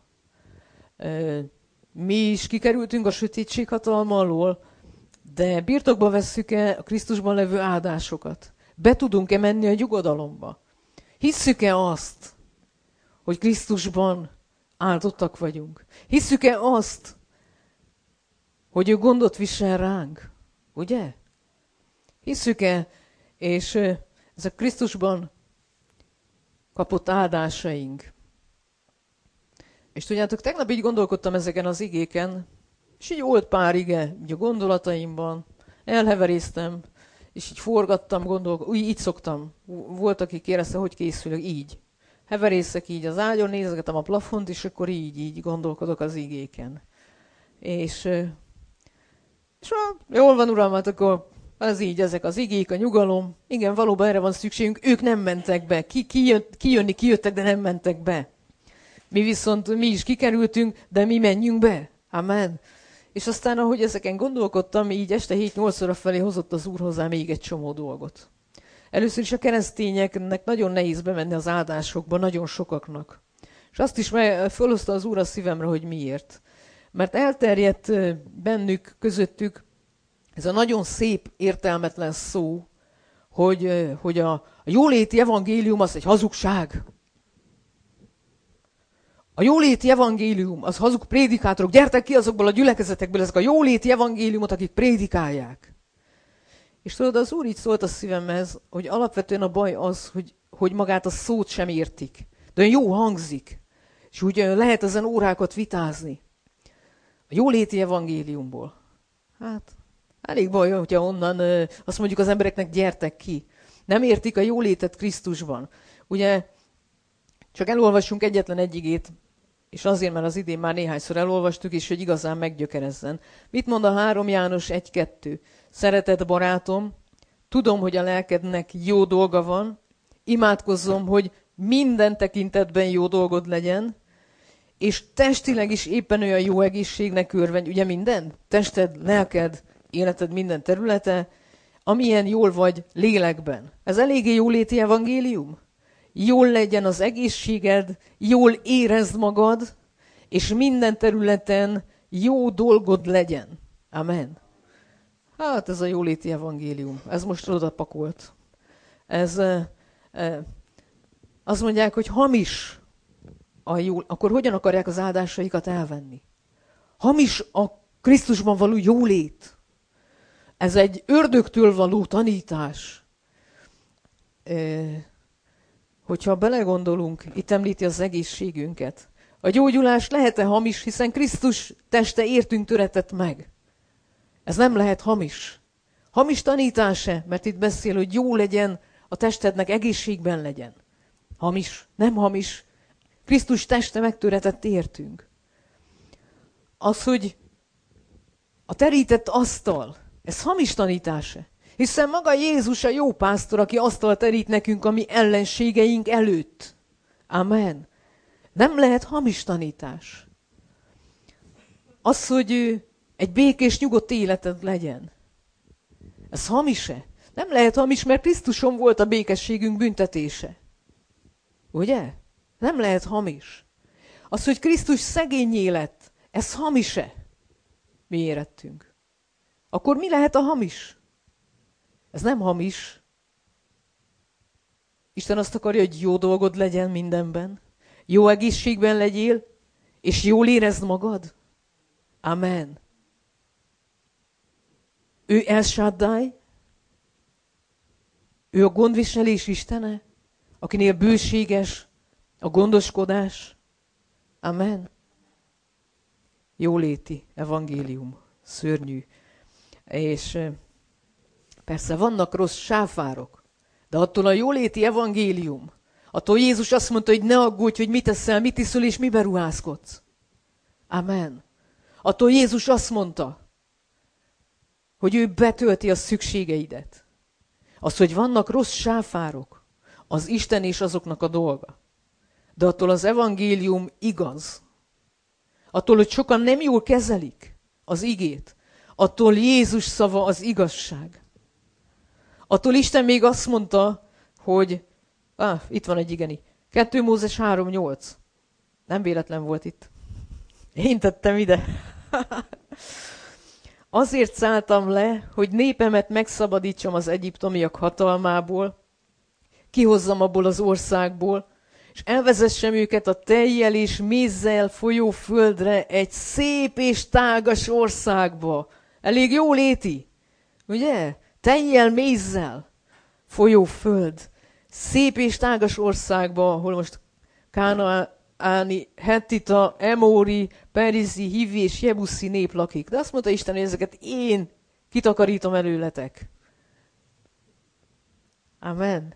Mi is kikerültünk a sötétség hatalma alól, de birtokba vesszük-e a Krisztusban levő áldásokat? Be tudunk-e menni a nyugodalomba? Hisszük-e azt, hogy Krisztusban áldottak vagyunk? Hisszük-e azt, hogy ő gondot visel ránk? Ugye? Hisszük-e, és ezek Krisztusban kapott áldásaink. És tudjátok, tegnap így gondolkodtam ezeken az igéken, és így volt pár ige így a gondolataimban, elheveréztem, és így forgattam, gondolkodtam, úgy így szoktam. Volt, aki kérdezte, hogy készülök, így. Heverészek így az ágyon, nézgetem a plafont, és akkor így, így gondolkodok az igéken. És, és jól van, uram, hát akkor az így, ezek az igék, a nyugalom. Igen, valóban erre van szükségünk. Ők nem mentek be. Ki, ki jött, kijönni kijöttek, de nem mentek be. Mi viszont, mi is kikerültünk, de mi menjünk be. Amen. És aztán, ahogy ezeken gondolkodtam, így este hét-nyolc óra felé hozott az Úr hozzá még egy csomó dolgot. Először is a keresztényeknek nagyon nehéz bemenni az áldásokba, nagyon sokaknak. És azt is fölhozta az Úr a szívemre, hogy miért. Mert elterjedt bennük, közöttük ez a nagyon szép, értelmetlen szó, hogy, hogy a, a jóléti evangélium az egy hazugság. A jóléti evangélium, az hazug prédikátorok, gyertek ki azokból a gyülekezetekből, ezek a jóléti evangéliumot, akik prédikálják. És tudod, az Úr így szólt a szívemhez, hogy alapvetően a baj az, hogy, hogy magát a szót sem értik. De jó hangzik. És úgy lehet ezen órákat vitázni. A jóléti evangéliumból. Hát, elég baj, hogyha onnan azt mondjuk az embereknek, gyertek ki. Nem értik a jólétet Krisztusban. Ugye, csak elolvassunk egyetlen egy igét, és azért, mert az idén már néhányszor elolvastuk, és hogy igazán meggyökerezzen. Mit mond a három János egy kettő? Szeretett barátom, tudom, hogy a lelkednek jó dolga van, imádkozzom, hogy minden tekintetben jó dolgod legyen, és testileg is éppen olyan jó egészségnek örvendj, ugye minden? Tested, lelked, életed minden területe, amilyen jól vagy lélekben. Ez eléggé jóléti evangélium? Jól legyen az egészséged, jól érezd magad, és minden területen jó dolgod legyen. Amen. Hát ez a jóléti evangélium. Ez most odapakolt. Ez, e, e, azt mondják, hogy hamis a jól, akkor hogyan akarják az áldásaikat elvenni? Hamis a Krisztusban való jólét. Ez egy ördögtől való tanítás. E, hogyha belegondolunk, itt említi az egészségünket. A gyógyulás lehet-e hamis, hiszen Krisztus teste értünk töretett meg. Ez nem lehet hamis. Hamis tanítás-e? Mert itt beszél, hogy jó legyen, a testednek egészségben legyen. Hamis, nem hamis. Krisztus teste megtöretett értünk. Az, hogy a terített asztal, ez hamis tanítás-e? Hiszen maga Jézus a jó pásztor, aki asztal terít nekünk a mi ellenségeink előtt. Amen. Nem lehet hamis tanítás. Az, hogy egy békés, nyugodt életed legyen. Ez hamis-e? Nem lehet hamis, mert Krisztuson volt a békességünk büntetése. Ugye? Nem lehet hamis. Az, hogy Krisztus szegényé lett, ez hamis-e? Mi érettünk. Akkor mi lehet a hamis? Ez nem hamis. Isten azt akarja, hogy jó dolgod legyen mindenben, jó egészségben legyél, és jól érezd magad. Amen. Ő El Shaddai, ő a gondviselés Istene, akinél bőséges a gondoskodás. Amen. Jóléti evangélium, szörnyű. És persze vannak rossz sáfárok, de attól a jóléti evangélium, attól Jézus azt mondta, hogy ne aggódj, hogy mit eszel, mit iszol és mibe ruházkodsz. Amen. Attól Jézus azt mondta, hogy ő betölti a szükségeidet. Az, hogy vannak rossz sáfárok, az Isten és azoknak a dolga. De attól az evangélium igaz. Attól, hogy sokan nem jól kezelik az igét, attól Jézus szava az igazság. Attól Isten még azt mondta, hogy, ah, itt van egy igeni, kettő Mózes három nyolc. Nem véletlen volt itt. Én tettem ide. Azért szálltam le, hogy népemet megszabadítsam az egyiptomiak hatalmából, kihozzam abból az országból, és elvezessem őket a tejjel és mézzel folyó földre, egy szép és tágas országba. Elég jó léti, ugye? Tejjel, mézzel folyó föld. Szép és tágas országba, ahol most kánaáni, hettita, emóri, perizi, hivi és jebuszi nép lakik. De azt mondta Isten, hogy ezeket én kitakarítom előletek. Amen.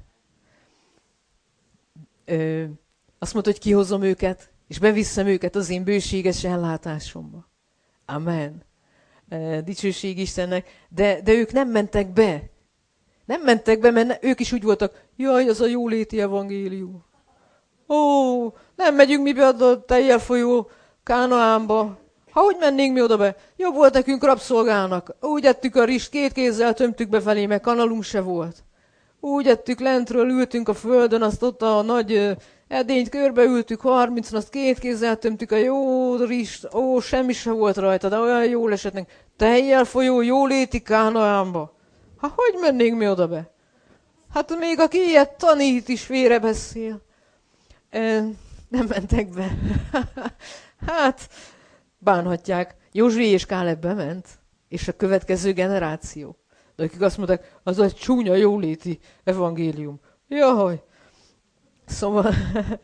Ö, azt mondta, hogy kihozom őket, és beviszem őket az én bőséges ellátásomba. Amen. Ö, dicsőség Istennek. De, de ők nem mentek be. Nem mentek be, mert ne, ők is úgy voltak, jaj, az a jóléti evangélium. Ó, nem megyünk mi be a tejjel folyó Kánaánba. Ha úgy mennénk mi oda be, jobb volt nekünk rabszolgának. Úgy ettük a rist, két kézzel tömtük befelé, meg kanalunk se volt. Úgy ettük lentről, ültünk a földön, azt ott a nagy edényt körbeültük, harmincon, azt két kézzel tömtük a jó rist. Ó, semmi se volt rajta, de olyan jól esetnek. Tejjel folyó jóléti Kánaánba. Ha hogy mennénk mi oda be? Hát még aki ilyet tanít is félrebeszél. E, nem mentek be. Hát, bánhatják. Józsué és Káleb bement, és a következő generáció. De akik azt mondták, az a csúnya jóléti evangélium. Jaj! Szóval,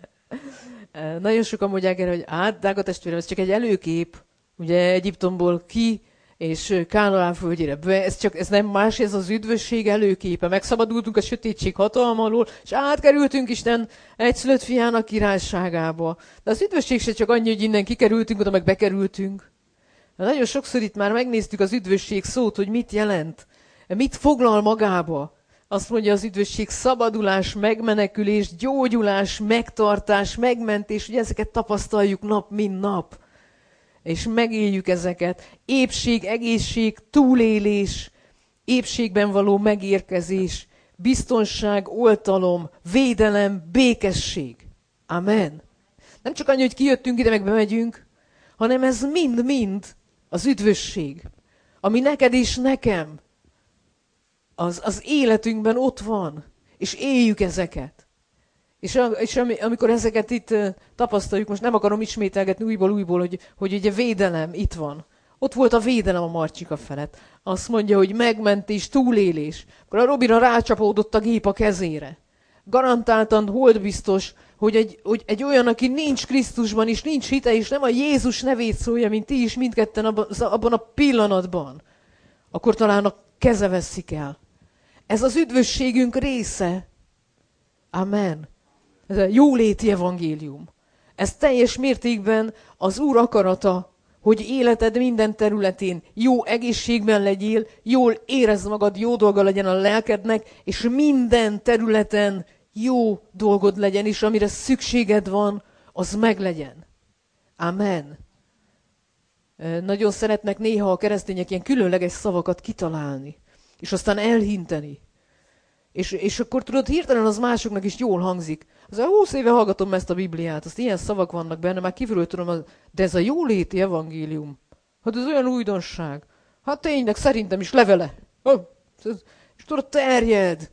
nagyon sokan mondják erre, hogy hát, drága testvérem, ez csak egy előkép, ugye Egyiptomból ki, és Kánaán földjére be, ez, csak, ez nem más, ez az üdvösség előképe. Megszabadultunk a sötétség hatalma alól, és átkerültünk Isten egyszülött fiának királyságába. De az üdvösség se csak annyi, hogy innen kikerültünk, oda meg bekerültünk. De nagyon sokszor itt már megnéztük az üdvösség szót, hogy mit jelent, mit foglal magába. Azt mondja az üdvösség, szabadulás, megmenekülés, gyógyulás, megtartás, megmentés, hogy ezeket tapasztaljuk nap, mint nap. És megéljük ezeket. Épség, egészség, túlélés, épségben való megérkezés, biztonság, oltalom, védelem, békesség. Amen. Nem csak annyi, hogy kijöttünk ide, meg bemegyünk, hanem ez mind-mind az üdvösség, ami neked és nekem az, az életünkben ott van, és éljük ezeket. És, és amikor ezeket itt tapasztaljuk, most nem akarom ismételgetni újból, újból, hogy, hogy ugye védelem itt van. Ott volt a védelem a Marcsika felett. Azt mondja, hogy megmentés, túlélés. Akkor a Robira rácsapódott a gép a kezére. Garantáltan holdbiztos, hogy egy, hogy egy olyan, aki nincs Krisztusban, és nincs hite, és nem a Jézus nevét szólja, mint ti is mindketten abban, abban a pillanatban, akkor talán a keze veszik el. Ez az üdvösségünk része. Amen. Ez a jóléti evangélium. Ez teljes mértékben az Úr akarata, hogy életed minden területén jó egészségben legyél, jól érezd magad, jó dolga legyen a lelkednek, és minden területen jó dolgod legyen, és amire szükséged van, az meglegyen. Amen. Nagyon szeretnek néha a keresztények ilyen különleges szavakat kitalálni, és aztán elhinteni. És, és akkor tudod, hirtelen az másoknak is jól hangzik. Az a húsz éve hallgatom ezt a Bibliát, azt ilyen szavak vannak benne, már kívülről tudom, de ez a jóléti evangélium. Hát ez olyan újdonság. Hát tényleg, szerintem is levele. És tudod, terjed.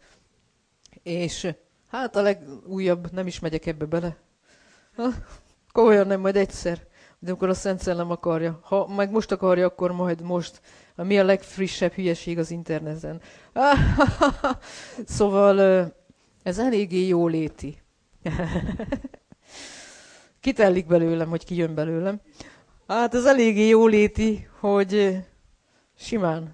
És hát a legújabb, nem is megyek ebbe bele. Ha, komolyan nem, majd egyszer. De akkor a Szent Szellem akarja. Ha meg most akarja, akkor majd most. Mi a legfrissebb hülyeség az interneten. Szóval ez eléggé jóléti. Kitellik belőlem, hogy kijön belőlem. Hát ez eléggé jóléti, hogy simán.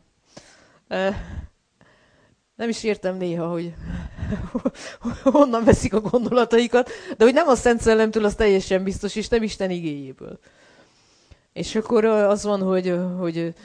Nem is értem néha, hogy honnan veszik a gondolataikat, de hogy nem a Szent Szellemtől, az teljesen biztos, és nem Isten igéjéből. És akkor az van, hogy, hogy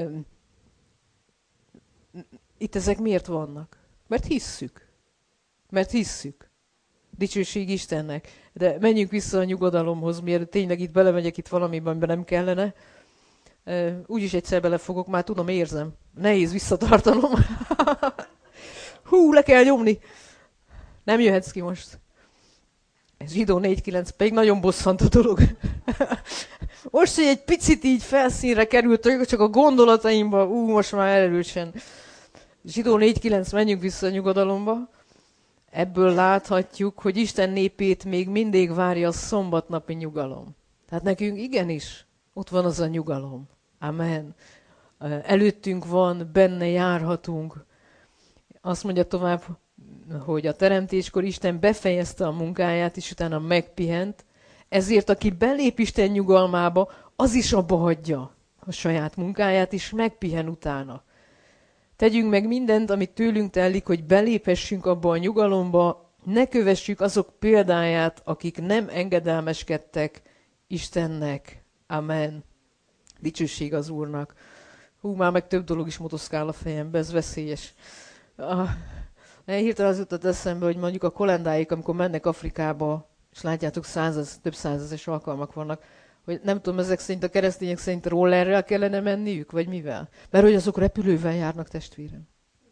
itt ezek miért vannak? Mert hisszük. Mert hisszük. Dicsőség Istennek. De menjünk vissza a nyugodalomhoz, miért tényleg itt belemegyek itt valamiben, nem kellene. Úgyis egyszer belefogok, már tudom, érzem. Nehéz visszatartanom. Hú, le kell nyomni. Nem jöhetsz ki most. Ez Zsidó négy kilenc, pedig nagyon bosszantó dolog. Most, hogy egy picit így felszínre került, csak a gondolataimba, ú, most már erősen. Zsidó négy kilenc, menjünk vissza a nyugodalomba. ebből láthatjuk, hogy Isten népét még mindig várja a szombatnapi nyugalom. Tehát nekünk igenis ott van az a nyugalom. Amen. Előttünk van, benne járhatunk. Azt mondja tovább, hogy a teremtéskor Isten befejezte a munkáját, és utána megpihent. Ezért, aki belép Isten nyugalmába, az is abba hagyja a saját munkáját, és megpihen utána. Tegyünk meg mindent, amit tőlünk telik, hogy beléphessünk abba a nyugalomba, ne kövessük azok példáját, akik nem engedelmeskedtek Istennek. Amen. Dicsőség az Úrnak. Hú, már meg több dolog is motoszkál a fejembe, ez veszélyes. Ah, hirtelen az jutott eszembe, hogy mondjuk a kolendáik, amikor mennek Afrikába, és látjátok, százaz, több százezes alkalmak vannak, hogy nem tudom, ezek szerint a keresztények szerint rollerrel kellene menniük, vagy mivel? Mert hogy azok repülővel járnak, testvérem.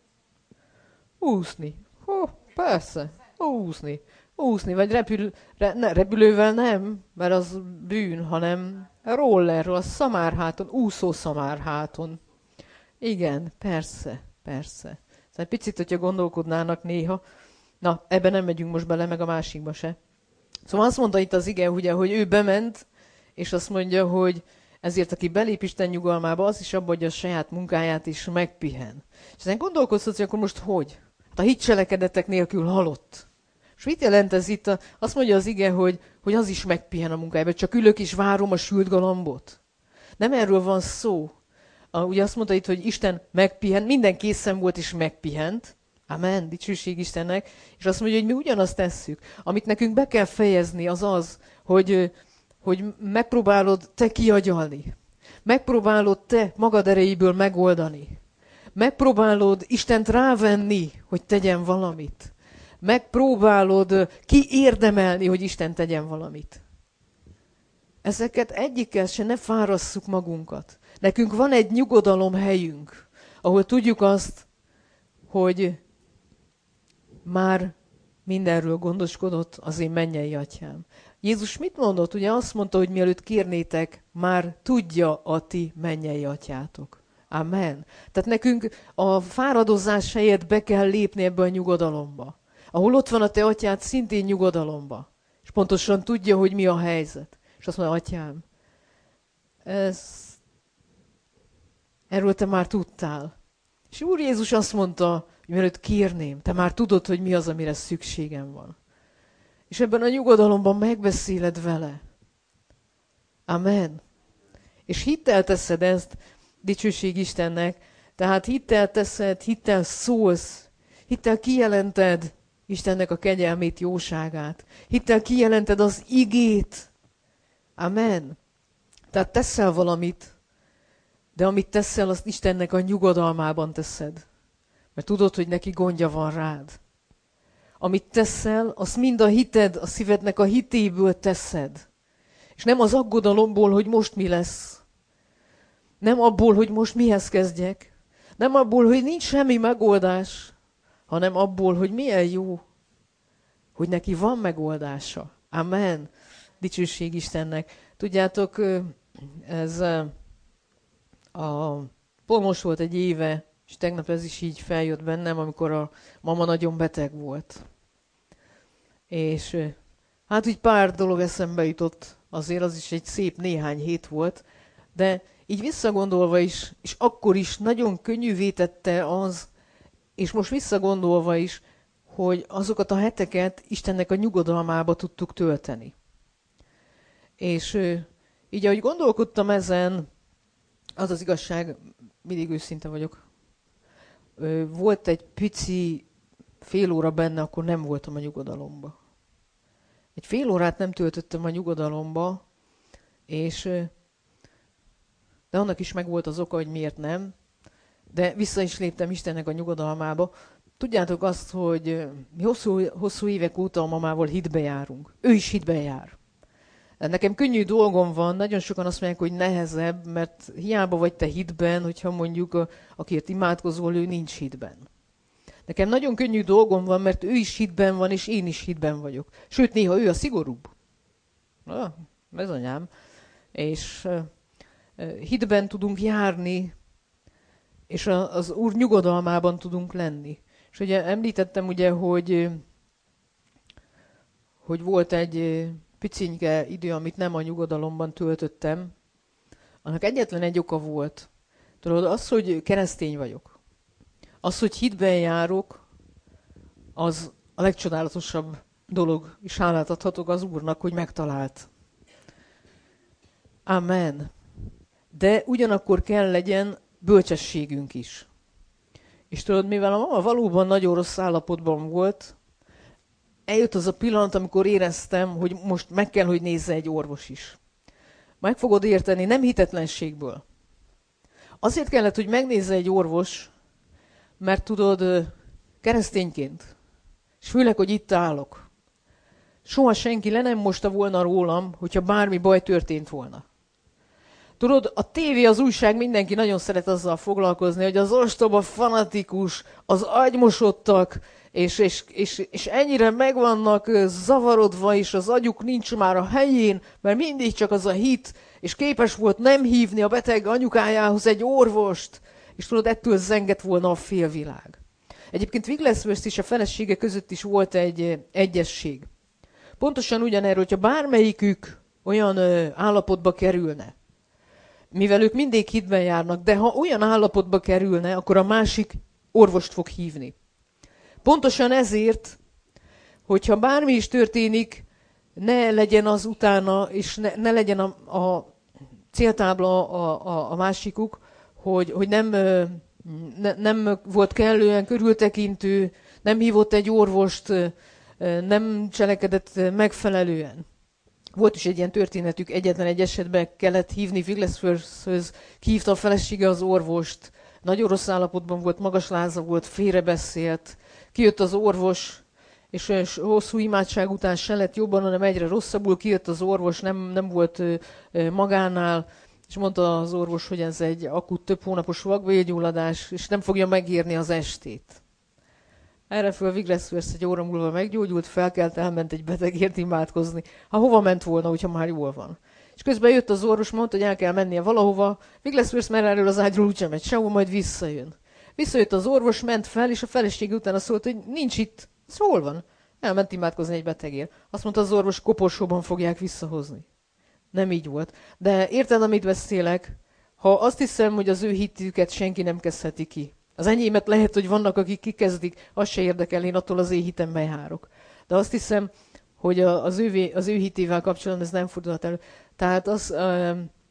Úszni. Hó, persze. Úszni. Úszni, vagy repül, re, ne, repülővel nem, mert az bűn, hanem rollerről, a szamárháton, úszó szamárháton. Igen, persze, persze. Szóval picit, hogyha gondolkodnának néha, na, ebben nem megyünk most bele, meg a másikba se. Szóval azt mondta itt az ige, ugye, hogy ő bement, és azt mondja, hogy ezért, aki belép Isten nyugalmába, az is abba, hogy a saját munkáját is megpihen. És ezen gondolkoztatsz, hogy akkor most hogy? Hát a hit cselekedetek nélkül halott. És mit jelent ez itt? Azt mondja az ige, hogy, hogy az is megpihen a munkájába, csak ülök és várom a sült galambot. Nem erről van szó. Ugye azt mondta itt, hogy Isten megpihent, minden készen volt és megpihent. Amen, dicsőség Istennek. És azt mondja, hogy mi ugyanazt tesszük. Amit nekünk be kell fejezni, az az, hogy, hogy megpróbálod te kiagyalni. Megpróbálod te magad erejéből megoldani. Megpróbálod Istent rávenni, hogy tegyen valamit. Megpróbálod kiérdemelni, hogy Isten tegyen valamit. Ezeket egyikkel se ne fárasszuk magunkat. Nekünk van egy nyugodalom helyünk, ahol tudjuk azt, hogy már mindenről gondoskodott az én mennyei atyám. Jézus mit mondott? Ugye azt mondta, hogy mielőtt kérnétek, már tudja a ti mennyei atyátok. Amen. Tehát nekünk a fáradozás helyett be kell lépni ebbe a nyugodalomba. Ahol ott van a te atyád, szintén nyugodalomba. És pontosan tudja, hogy mi a helyzet. És azt mondja, atyám, ez... erről te már tudtál. És Úr Jézus azt mondta, hogy mielőtt kérném, te már tudod, hogy mi az, amire szükségem van. És ebben a nyugodalomban megbeszéled vele. Amen. És hittel teszed ezt, dicsőség Istennek, tehát hittel teszed, hittel szólsz, hittel kijelented Istennek a kegyelmét, jóságát. Hittel kijelented az igét. Amen. Tehát teszel valamit, de amit teszel, azt Istennek a nyugodalmában teszed. Mert tudod, hogy neki gondja van rád. Amit teszel, azt mind a hited, a szívednek a hitéből teszed. És nem az aggodalomból, hogy most mi lesz. Nem abból, hogy most mihez kezdjek. Nem abból, hogy nincs semmi megoldás, hanem abból, hogy milyen jó, hogy neki van megoldása. Amen. Dicsőség Istennek. Tudjátok, ez a, most volt egy éve, és tegnap ez is így feljött bennem, amikor a mama nagyon beteg volt. És hát úgy pár dolog eszembe jutott, azért az is egy szép néhány hét volt, de így visszagondolva is, és akkor is nagyon könnyűvé tette az, és most visszagondolva is, hogy azokat a heteket Istennek a nyugodalmába tudtuk tölteni. És így, ahogy gondolkodtam ezen, az az igazság, mindig őszinte vagyok. Volt egy pici fél óra benne, akkor nem voltam a nyugodalomba. Egy fél órát nem töltöttem a nyugodalomba, és de annak is megvolt az oka, hogy miért nem, de vissza is léptem Istennek a nyugodalmába. Tudjátok azt, hogy mi hosszú, hosszú évek óta a mamával hitbe járunk. Ő is hitbe jár. Nekem könnyű dolgom van, nagyon sokan azt mondják, hogy nehezebb, mert hiába vagy te hitben, hogyha mondjuk akiért imádkozol, ő nincs hitben. Nekem nagyon könnyű dolgom van, mert ő is hitben van, és én is hitben vagyok. Sőt, néha ő a szigorúbb. Na, ez anyám. És uh, hitben tudunk járni, és a, az Úr nyugodalmában tudunk lenni. És ugye említettem ugye, hogy hogy volt egy picinke idő, amit nem a nyugodalomban töltöttem, annak egyetlen egy oka volt. Tudod, az, hogy keresztény vagyok. Az, hogy hitben járok, az a legcsodálatosabb dolog, és hálát adhatok az Úrnak, hogy megtalált. Amen. De ugyanakkor kell legyen bölcsességünk is. És tudod, mivel a mama valóban nagyon rossz állapotban volt, eljött az a pillanat, amikor éreztem, hogy most meg kell, hogy nézze egy orvos is. Meg fogod érteni, nem hitetlenségből. Azért kellett, hogy megnézze egy orvos, mert tudod, keresztényként, és főleg, hogy itt állok, soha senki le nem mosta volna rólam, hogyha bármi baj történt volna. Tudod, a tévé, az újság, mindenki nagyon szeret azzal foglalkozni, hogy az ostoba fanatikus, az agymosodtak, és, és, és, és ennyire meg vannak zavarodva, és az agyuk nincs már a helyén, mert mindig csak az a hit, és képes volt nem hívni a beteg anyukájához egy orvost, és tudod, ettől zengett volna a félvilág. Egyébként Wigglesworth és a felesége között is volt egy egyesség. Pontosan ugyanerről, hogyha bármelyikük olyan állapotba kerülne, mivel ők mindig hitben járnak, de ha olyan állapotba kerülne, akkor a másik orvost fog hívni. Pontosan ezért, hogyha bármi is történik, ne legyen az utána, és ne, ne legyen a, a céltábla a, a, a másikuk, hogy, hogy nem, ne, nem volt kellően körültekintő, nem hívott egy orvost, nem cselekedett megfelelően. Volt is egy ilyen történetük, egyetlen egy esetben kellett hívni Wigglesworthhöz, kihívta a felesége az orvost, nagyon rossz állapotban volt, magas láza volt, félrebeszélt, kijött az orvos, és hosszú imádság után se lett jobban, hanem egyre rosszabbul, kijött az orvos, nem, nem volt magánál, és mondta az orvos, hogy ez egy akut több hónapos vakbélgyulladás, és nem fogja megírni az estét. Erre föl Wigglesworth egy óra múlva meggyógyult, felkelt, elment egy betegért imádkozni. Ha hova ment volna, hogyha már jól van. És közben jött az orvos, mondta, hogy el kell mennie valahova. Wigglesworth már erről az ágyról úgysem megy sehova, majd visszajön. Visszajött az orvos, ment fel, és a felesége utána szólt, hogy nincs itt. Ez hol van? Elment imádkozni egy betegért. Azt mondta az orvos, koporsóban fogják visszahozni. Nem így volt. De érted, amit beszélek? Ha azt hiszem, hogy az ő hitüket senki nem kezdheti ki. Az enyémet lehet, hogy vannak, akik kikezdik, az se érdekel, én attól az én hitemben járok. De azt hiszem, hogy az ő, az ő hitével kapcsolatban ez nem fordulhat elő. Tehát az, ö,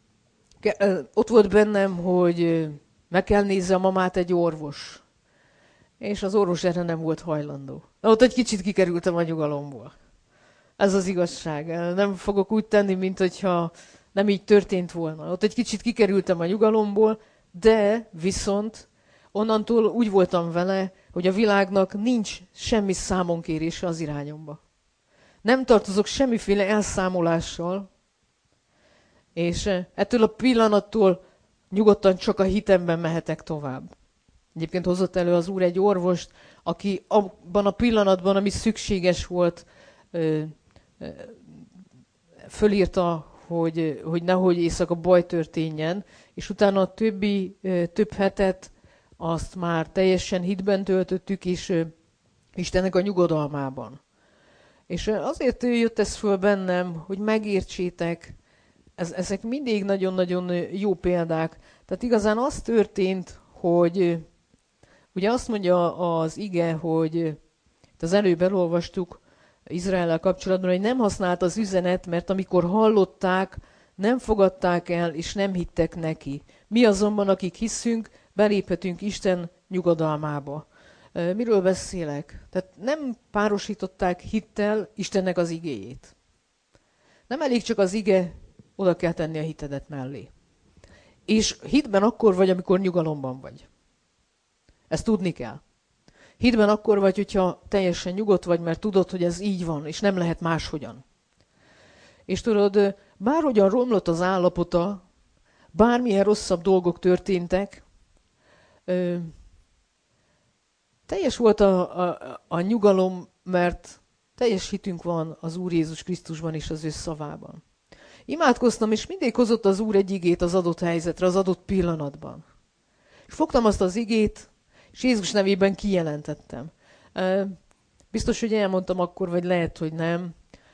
ö, ott volt bennem, hogy meg kell nézze a mamát egy orvos. És az orvos erre nem volt hajlandó. Na, ott egy kicsit kikerültem a nyugalomból. Ez az igazság. Nem fogok úgy tenni, mint hogyha nem így történt volna. Ott egy kicsit kikerültem a nyugalomból, de viszont onnantól úgy voltam vele, hogy a világnak nincs semmi számonkérése az irányomba. Nem tartozok semmiféle elszámolással, és ettől a pillanattól nyugodtan csak a hitemben mehetek tovább. Egyébként hozott elő az Úr egy orvost, aki abban a pillanatban, ami szükséges volt, fölírta, hogy, hogy nehogy éjszaka baj történjen, és utána a többi több hetet azt már teljesen hitben töltöttük, és Istennek a nyugodalmában. És azért jött ez föl bennem, hogy megértsétek, ez, ezek mindig nagyon-nagyon jó példák. Tehát igazán az történt, hogy ugye azt mondja az ige, hogy itt az előbb elolvastuk Izraellel kapcsolatban, hogy nem használt az üzenet, mert amikor hallották, nem fogadták el, és nem hittek neki. Mi azonban, akik hiszünk, beléphetünk Isten nyugodalmába. Miről beszélek? Tehát nem párosították hittel Istennek az igéjét. Nem elég csak az ige, oda kell tenni a hitedet mellé. És hitben akkor vagy, amikor nyugalomban vagy. Ezt tudni kell. Hitben akkor vagy, hogyha teljesen nyugodt vagy, mert tudod, hogy ez így van, és nem lehet máshogyan. És tudod, bárhogyan romlott az állapota, bármilyen rosszabb dolgok történtek, ö, teljes volt a, a, a nyugalom, mert teljes hitünk van az Úr Jézus Krisztusban és az ő szavában. Imádkoztam, és mindig hozott az Úr egy igét az adott helyzetre, az adott pillanatban. És fogtam azt az igét, és Jézus nevében kijelentettem. Biztos, hogy elmondtam akkor, vagy lehet, hogy nem,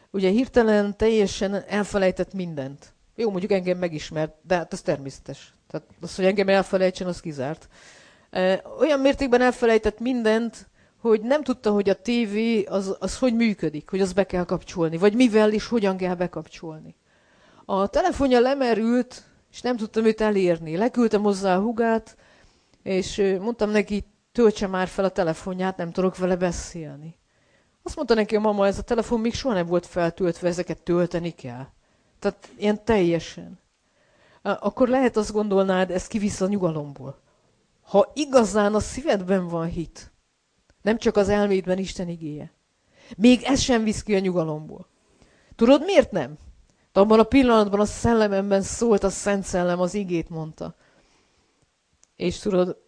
ugye hirtelen teljesen elfelejtett mindent. Jó, mondjuk engem megismert, de hát ez természetes. Tehát az, hogy engem elfelejtsen, az kizárt. Olyan mértékben elfelejtett mindent, hogy nem tudta, hogy a tévé az, az hogy működik, hogy azt be kell kapcsolni, vagy mivel és hogyan kell bekapcsolni. A telefonja lemerült, és nem tudtam őt elérni. Leküldtem hozzá a hugát, és mondtam neki, töltse már fel a telefonját, nem tudok vele beszélni. Azt mondta neki a mama, ez a telefon még soha nem volt feltöltve, ezeket tölteni kell. Tehát ilyen teljesen. Akkor lehet azt gondolnád, ez kivisz a nyugalomból. Ha igazán a szívedben van hit, nem csak az elmédben Isten igéje, még ez sem visz ki a nyugalomból. Tudod, miért nem? De abban a pillanatban a szellememben szólt a Szent Szellem, az igét mondta. És tudod,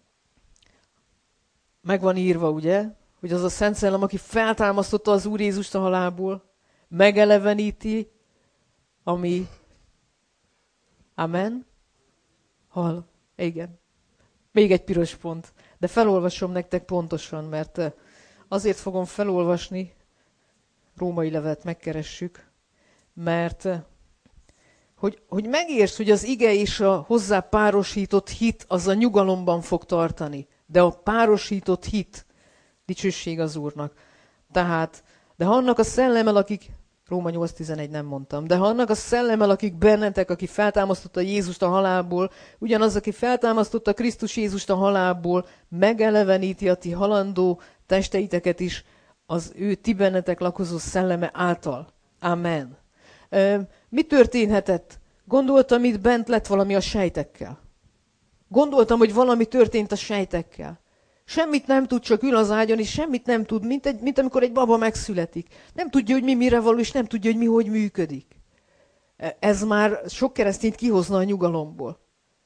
meg van írva, ugye, hogy az a Szent Szellem, aki feltámasztotta az Úr Jézust a halálból, megeleveníti, ami... Amen? Hall. Igen. Még egy piros pont. De felolvasom nektek pontosan, mert azért fogom felolvasni, római levelet megkeressük, mert hogy, hogy megértsd, hogy az ige és a hozzá párosított hit az a nyugalomban fog tartani. De a párosított hit, dicsőség az Úrnak. Tehát, de ha annak a szellemmel, akik, Róma nyolc tizenegy nem mondtam, de ha annak a szellemmel, akik bennetek, aki feltámasztotta Jézust a halálból, ugyanaz, aki feltámasztotta Krisztus Jézust a halálból, megeleveníti a ti halandó testeiteket is az ő ti bennetek lakozó szelleme által. Amen. Mi történhetett? Gondoltam, itt bent lett valami a sejtekkel. Gondoltam, hogy valami történt a sejtekkel. Semmit nem tud, csak ül az ágyon, és semmit nem tud, mint, egy, mint amikor egy baba megszületik. Nem tudja, hogy mi mire való, és nem tudja, hogy mi hogy működik. Ez már sok keresztényt kihozna a nyugalomból.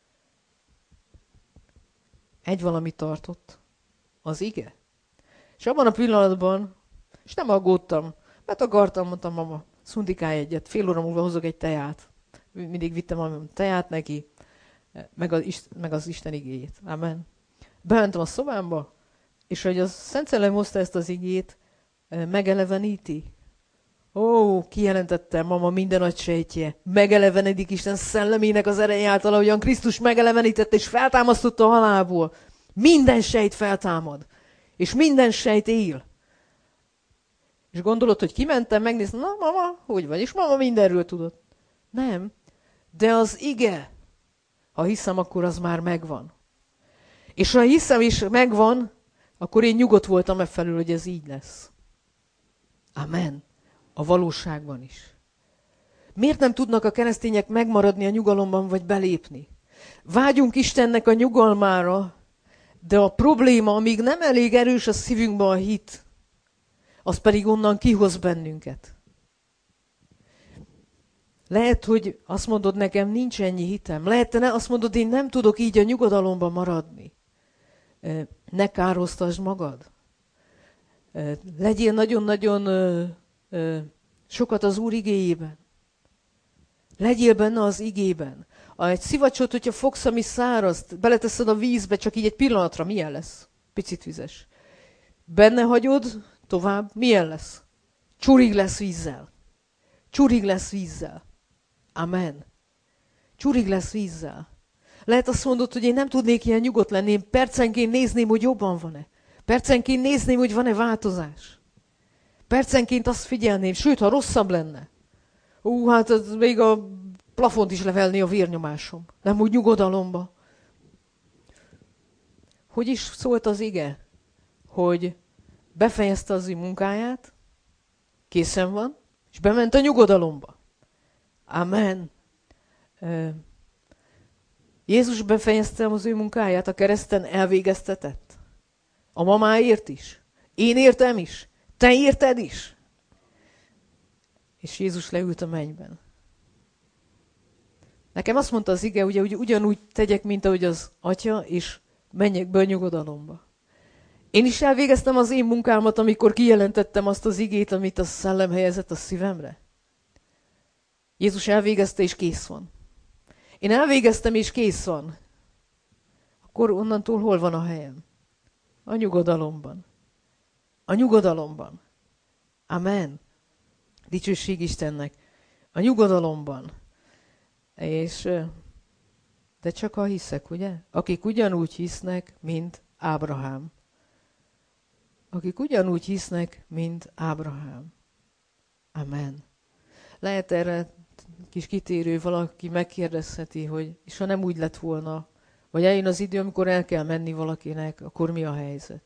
Egy valami tartott. Az ige. És abban a pillanatban, és nem aggódtam, mert akartam, mondtam, mama, szundikálj egyet, fél óra múlva hozok egy teját. Mindig vittem a teját neki, meg az, meg az Isten igéjét. Amen. Bementem a szobámba, és hogy a Szent Szellem hozta ezt az igét, megeleveníti. Ó, kijelentette mama minden nagy sejtje. Megelevenedik Isten szellemének az ereje által, ahogyan Krisztus megelevenítette és feltámasztotta a halálból. Minden sejt feltámad. És minden sejt él. És gondolod, hogy kimentem, megnéztem, na mama, hogy vagy? És mama mindenről tudott. Nem. De az ige, ha hiszem, akkor az már megvan. És ha hiszem is megvan, akkor én nyugodt voltam e felül, hogy ez így lesz. Amen. A valóságban is. Miért nem tudnak a keresztények megmaradni a nyugalomban, vagy belépni? Vágyunk Istennek a nyugalmára, de a probléma, amíg nem elég erős a szívünkben a hit, az pedig onnan kihoz bennünket. Lehet, hogy azt mondod nekem, nincs ennyi hitem. Lehet, te ne, azt mondod, én nem tudok így a nyugodalomban maradni. Ne károsztasd magad. Legyél nagyon-nagyon sokat az Úr igéjében. Legyél benne az igében. Egy szivacsot, hogyha fogsz, ami szárazt, beleteszed a vízbe, csak így egy pillanatra, milyen lesz? Picit vizes. Benne hagyod, tovább, milyen lesz? Csurig lesz vízzel. Csurig lesz vízzel. Amen. Csurig lesz vízzel. Lehet azt mondod, hogy én nem tudnék ilyen nyugodt lenni, én percenként nézném, hogy jobban van-e. Percenként nézném, hogy van-e változás. Percenként azt figyelném, sőt, ha rosszabb lenne. Ú, hát az még a plafont is levelni a vérnyomásom. Nem úgy nyugodalomba. Hogy is szólt az ige? Hogy befejezte az ő munkáját, készen van, és bement a nyugodalomba. Amen. Jézus befejezte az ő munkáját, a kereszten elvégeztetett. A mamáért is. Én értem is. Te érted is. És Jézus leült a mennyben. Nekem azt mondta az ige, ugye, hogy ugyanúgy tegyek, mint ahogy az atya, és menjek be a nyugodalomba. Én is elvégeztem az én munkámat, amikor kijelentettem azt az igét, amit a szellem helyezett a szívemre. Jézus elvégezte, és kész van. Én elvégeztem, és kész van. Akkor onnantól hol van a helyem? A nyugodalomban. A nyugodalomban. Amen. Dicsőség Istennek. A nyugodalomban. És, de csak ha hiszek, ugye? Akik ugyanúgy hisznek, mint Ábrahám. Akik ugyanúgy hisznek, mint Ábrahám. Amen. Lehet erre kis kitérő, valaki megkérdezheti, hogy és ha nem úgy lett volna, vagy eljön az idő, amikor el kell menni valakinek, akkor mi a helyzet?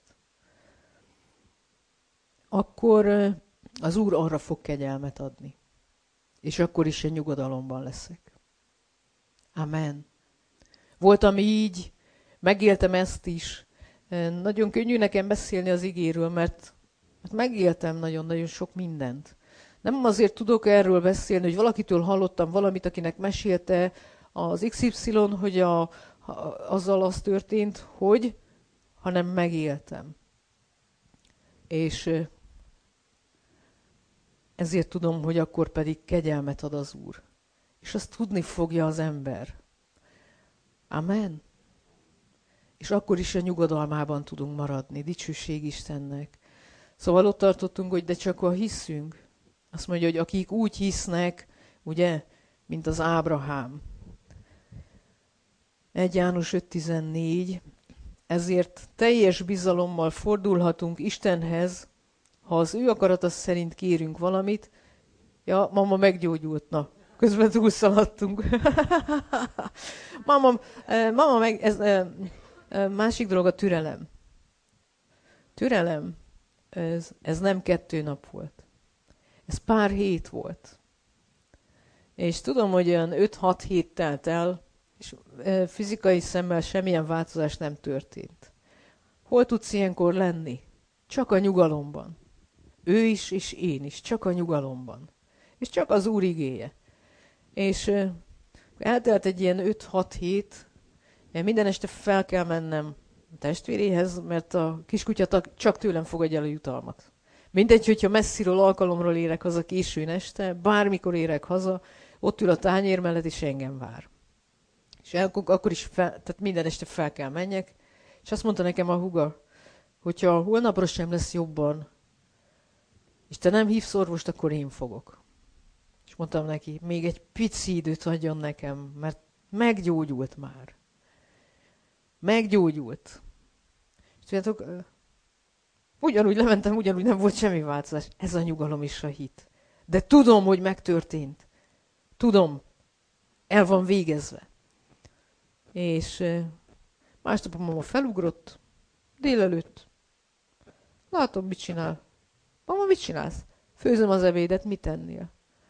Akkor az Úr arra fog kegyelmet adni. És akkor is egy nyugodalomban leszek. Amen. Voltam így, megéltem ezt is. Nagyon könnyű nekem beszélni az igéről, mert, mert megéltem nagyon-nagyon sok mindent. Nem azért tudok erről beszélni, hogy valakitől hallottam valamit, akinek mesélte az iksz ipszilon, hogy a, a, azzal az történt, hogy, hanem megéltem. És ezért tudom, hogy akkor pedig kegyelmet ad az Úr. És azt tudni fogja az ember. Amen. És akkor is a nyugodalmában tudunk maradni. Dicsőség Istennek. Szóval ott tartottunk, hogy de csak ha hiszünk. Azt mondja, hogy akik úgy hisznek, ugye, mint az Ábrahám. egy János öt tizennégy. Ezért teljes bizalommal fordulhatunk Istenhez, ha az ő akarata szerint kérünk valamit. Ja, mama meggyógyult, na. Közben túlszaladtunk. mama, mama meg, ez másik dolog a türelem. Türelem, ez, ez nem kettő nap volt. Ez pár hét volt. És tudom, hogy olyan öt-hat hét telt el, és fizikai szemmel semmilyen változás nem történt. Hol tudsz ilyenkor lenni? Csak a nyugalomban. Ő is, és én is, csak a nyugalomban. És csak az Úr igéje. És uh, eltelt egy ilyen öt-hat hét, minden este fel kell mennem a testvéréhez, mert a kiskutya csak tőlem fogadja el a jutalmat. Mindegy, hogyha messziről, alkalomról érek haza későn este, bármikor érek haza, ott ül a tányér mellett, és engem vár. És akkor is fel, tehát minden este fel kell menjek, és azt mondta nekem a húga, hogyha holnapra sem lesz jobban, és te nem hívsz orvost, akkor én fogok. És mondtam neki, még egy pici időt adjon nekem, mert meggyógyult már. Meggyógyult. És tudjátok, ugyanúgy lementem, ugyanúgy nem volt semmi változás. Ez a nyugalom is a hit. De tudom, hogy megtörtént. Tudom, el van végezve. És másnap a mama felugrott, délelőtt. Látom, mit csinál. Mama, mit csinálsz? Főzöm az ebédet, mit ennél?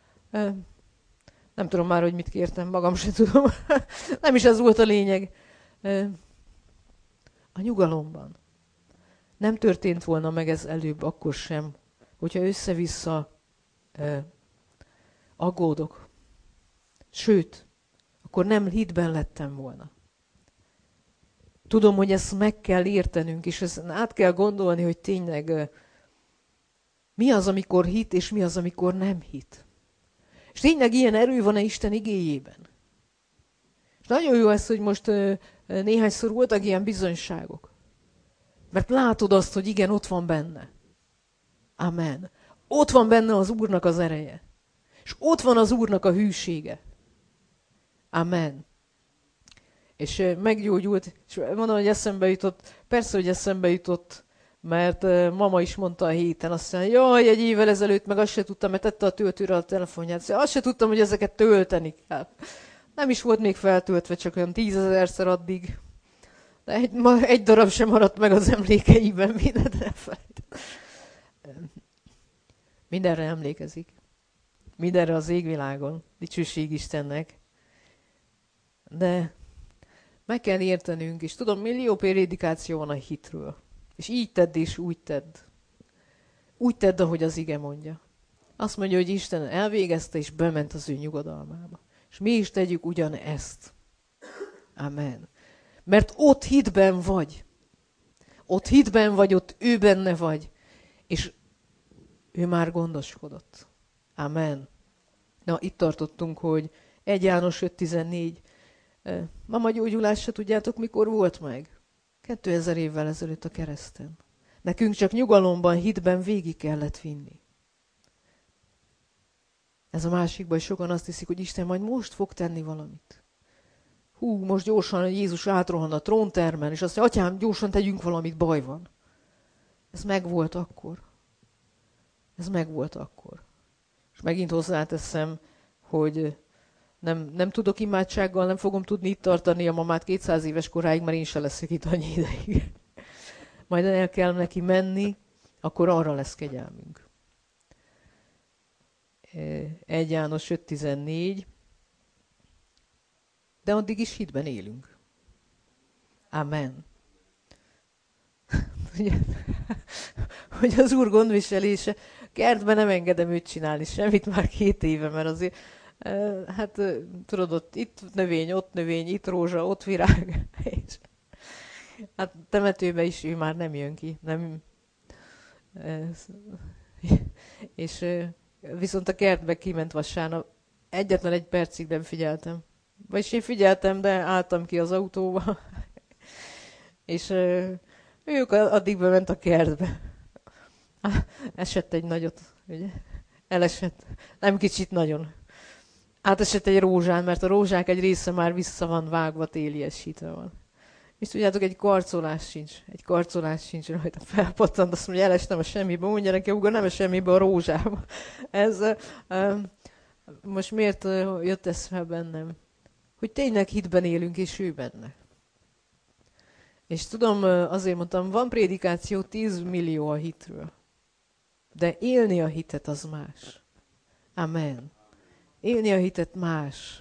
Nem tudom már, hogy mit kértem, magam sem tudom. Nem is ez volt a lényeg. A nyugalomban. Nem történt volna meg ez előbb, akkor sem, hogyha össze-vissza aggódok. Sőt, akkor nem hitben lettem volna. Tudom, hogy ezt meg kell értenünk, és ezt át kell gondolni, hogy tényleg mi az, amikor hit, és mi az, amikor nem hit. És tényleg ilyen erő van-e Isten igéjében? És nagyon jó ez, hogy most néhányszor voltak ilyen bizonyságok. Mert látod azt, hogy igen, ott van benne. Amen. Ott van benne az Úrnak az ereje. És ott van az Úrnak a hűsége. Amen. És meggyógyult, és mondom, hogy eszembe jutott, persze, hogy eszembe jutott, mert mama is mondta a héten, azt mondja, jaj, egy évvel ezelőtt meg azt se tudtam, mert tette a töltőre a telefonját, szóval azt se tudtam, hogy ezeket tölteni kell. Nem is volt még feltöltve, csak olyan tízezerszer addig. De egy, ma egy darab sem maradt meg az emlékeiben, mindent elfelejtett. Mindenre emlékezik. Mindenre az égvilágon. Dicsőség Istennek. De meg kell értenünk, és tudom, millió prédikáció van a hitről. És így tedd, és úgy tedd. Úgy tedd, ahogy az ige mondja. Azt mondja, hogy Isten elvégezte, és bement az ő nyugodalmába. És mi is tegyük ugyanezt. Amen. Mert ott hitben vagy. Ott hitben vagy, ott ő benne vagy. És ő már gondoskodott. Amen. Na, itt tartottunk, hogy egy János öt tizennégy. Mama gyógyulása, tudjátok, mikor volt meg? kétezer évvel ezelőtt a kereszten. Nekünk csak nyugalomban, hitben végig kellett vinni. Ez a másikban, hogy sokan azt hiszik, hogy Isten majd most fog tenni valamit. Hú, most gyorsan Jézus átrohan a tróntermen, és azt mondja, atyám, gyorsan tegyünk valamit, baj van. Ez megvolt akkor. Ez megvolt akkor. És megint hozzáteszem, hogy nem, nem tudok imádsággal, nem fogom tudni itt tartani a mamát kétszáz éves koráig, mert én se leszek itt annyi ideig. Majd el kell neki menni, akkor arra lesz kegyelmünk. egy János öt tizennégy. De addig is hitben élünk. Amen. Hogy az Úr gondviselése, kertben nem engedem őt csinálni semmit már két éve, mert azért, hát tudod, ott itt növény, ott növény, itt rózsa, ott virág. És, hát temetőbe is ő már nem jön ki. Nem, és viszont a kertbe kiment vasárnap, egyetlen egy percig nem figyeltem. Vagyis én figyeltem, de álltam ki az autóba, és ők addig bement a kertbe. Esett egy nagyot, ugye? Elesett. Nem kicsit, nagyon. Átesett egy rózsán, mert a rózsák egy része már vissza van vágva, téliesítve van. És tudjátok, egy karcolás sincs. Egy karcolás sincs rajta. Felpattant, azt mondja, elestem a semmibe. Mondja neki, Uga, nem a semmibe, a rózsába. Ez, uh, most miért uh, jött ez fel bennem? Hogy tényleg hitben élünk, és ő benne. És tudom, azért mondtam, van prédikáció tíz millió a hitről. De élni a hitet az más. Amen. Élni a hitet más.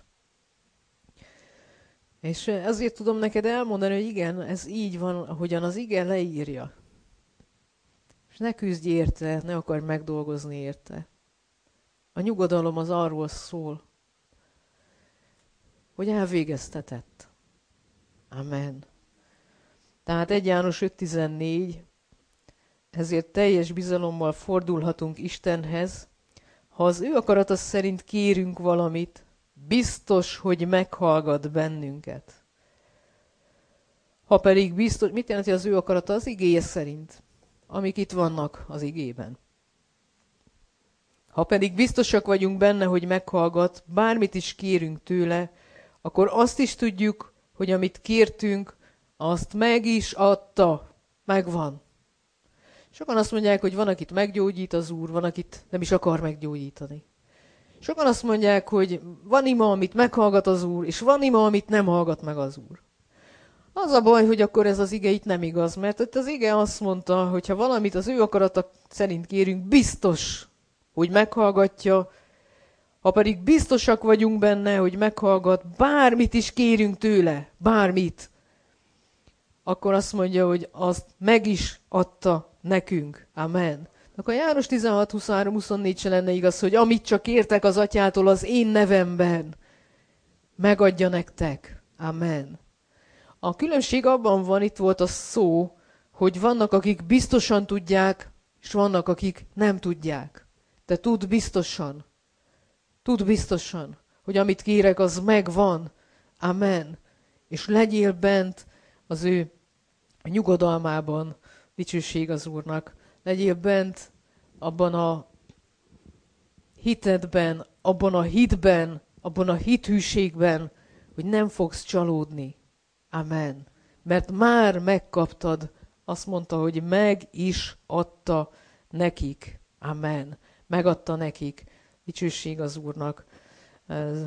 És azért tudom neked elmondani, hogy igen, ez így van, ahogyan az ige leírja. És ne küzdj érte, ne akarj megdolgozni érte. A nyugodalom az arról szól, hogy elvégeztetett. Amen. Tehát egy János öt tizennégy, ezért teljes bizalommal fordulhatunk Istenhez, ha az ő akarata szerint kérünk valamit, biztos, hogy meghallgat bennünket. Ha pedig biztos, mit jelenti az ő akarata? Az igéje szerint, amik itt vannak az igében. Ha pedig biztosak vagyunk benne, hogy meghallgat, bármit is kérünk tőle, akkor azt is tudjuk, hogy amit kértünk, azt meg is adta. Megvan. Sokan azt mondják, hogy van, akit meggyógyít az Úr, van, akit nem is akar meggyógyítani. Sokan azt mondják, hogy van ima, amit meghallgat az Úr, és van ima, amit nem hallgat meg az Úr. Az a baj, hogy akkor ez az ige itt nem igaz, mert itt az ige azt mondta, hogy ha valamit az ő akarata szerint kérünk, biztos, hogy meghallgatja, ha pedig biztosak vagyunk benne, hogy meghallgat, bármit is kérünk tőle, bármit, akkor azt mondja, hogy azt meg is adta nekünk. Amen. Akkor János tizenhat huszonhárom huszonnégy se lenne igaz, hogy amit csak kértek az atyától az én nevemben, megadja nektek. Amen. A különbség abban van, itt volt a szó, hogy vannak, akik biztosan tudják, és vannak, akik nem tudják. De tudd biztosan, tudd biztosan, hogy amit kérek, az megvan. Amen. És legyél bent az ő nyugodalmában, dicsőség az Úrnak. Legyél bent abban a hitedben, abban a hitben, abban a hithűségben, hogy nem fogsz csalódni. Amen. Mert már megkaptad, azt mondta, hogy meg is adta nekik. Amen. Megadta nekik. Dicsőség az Úrnak. Ez,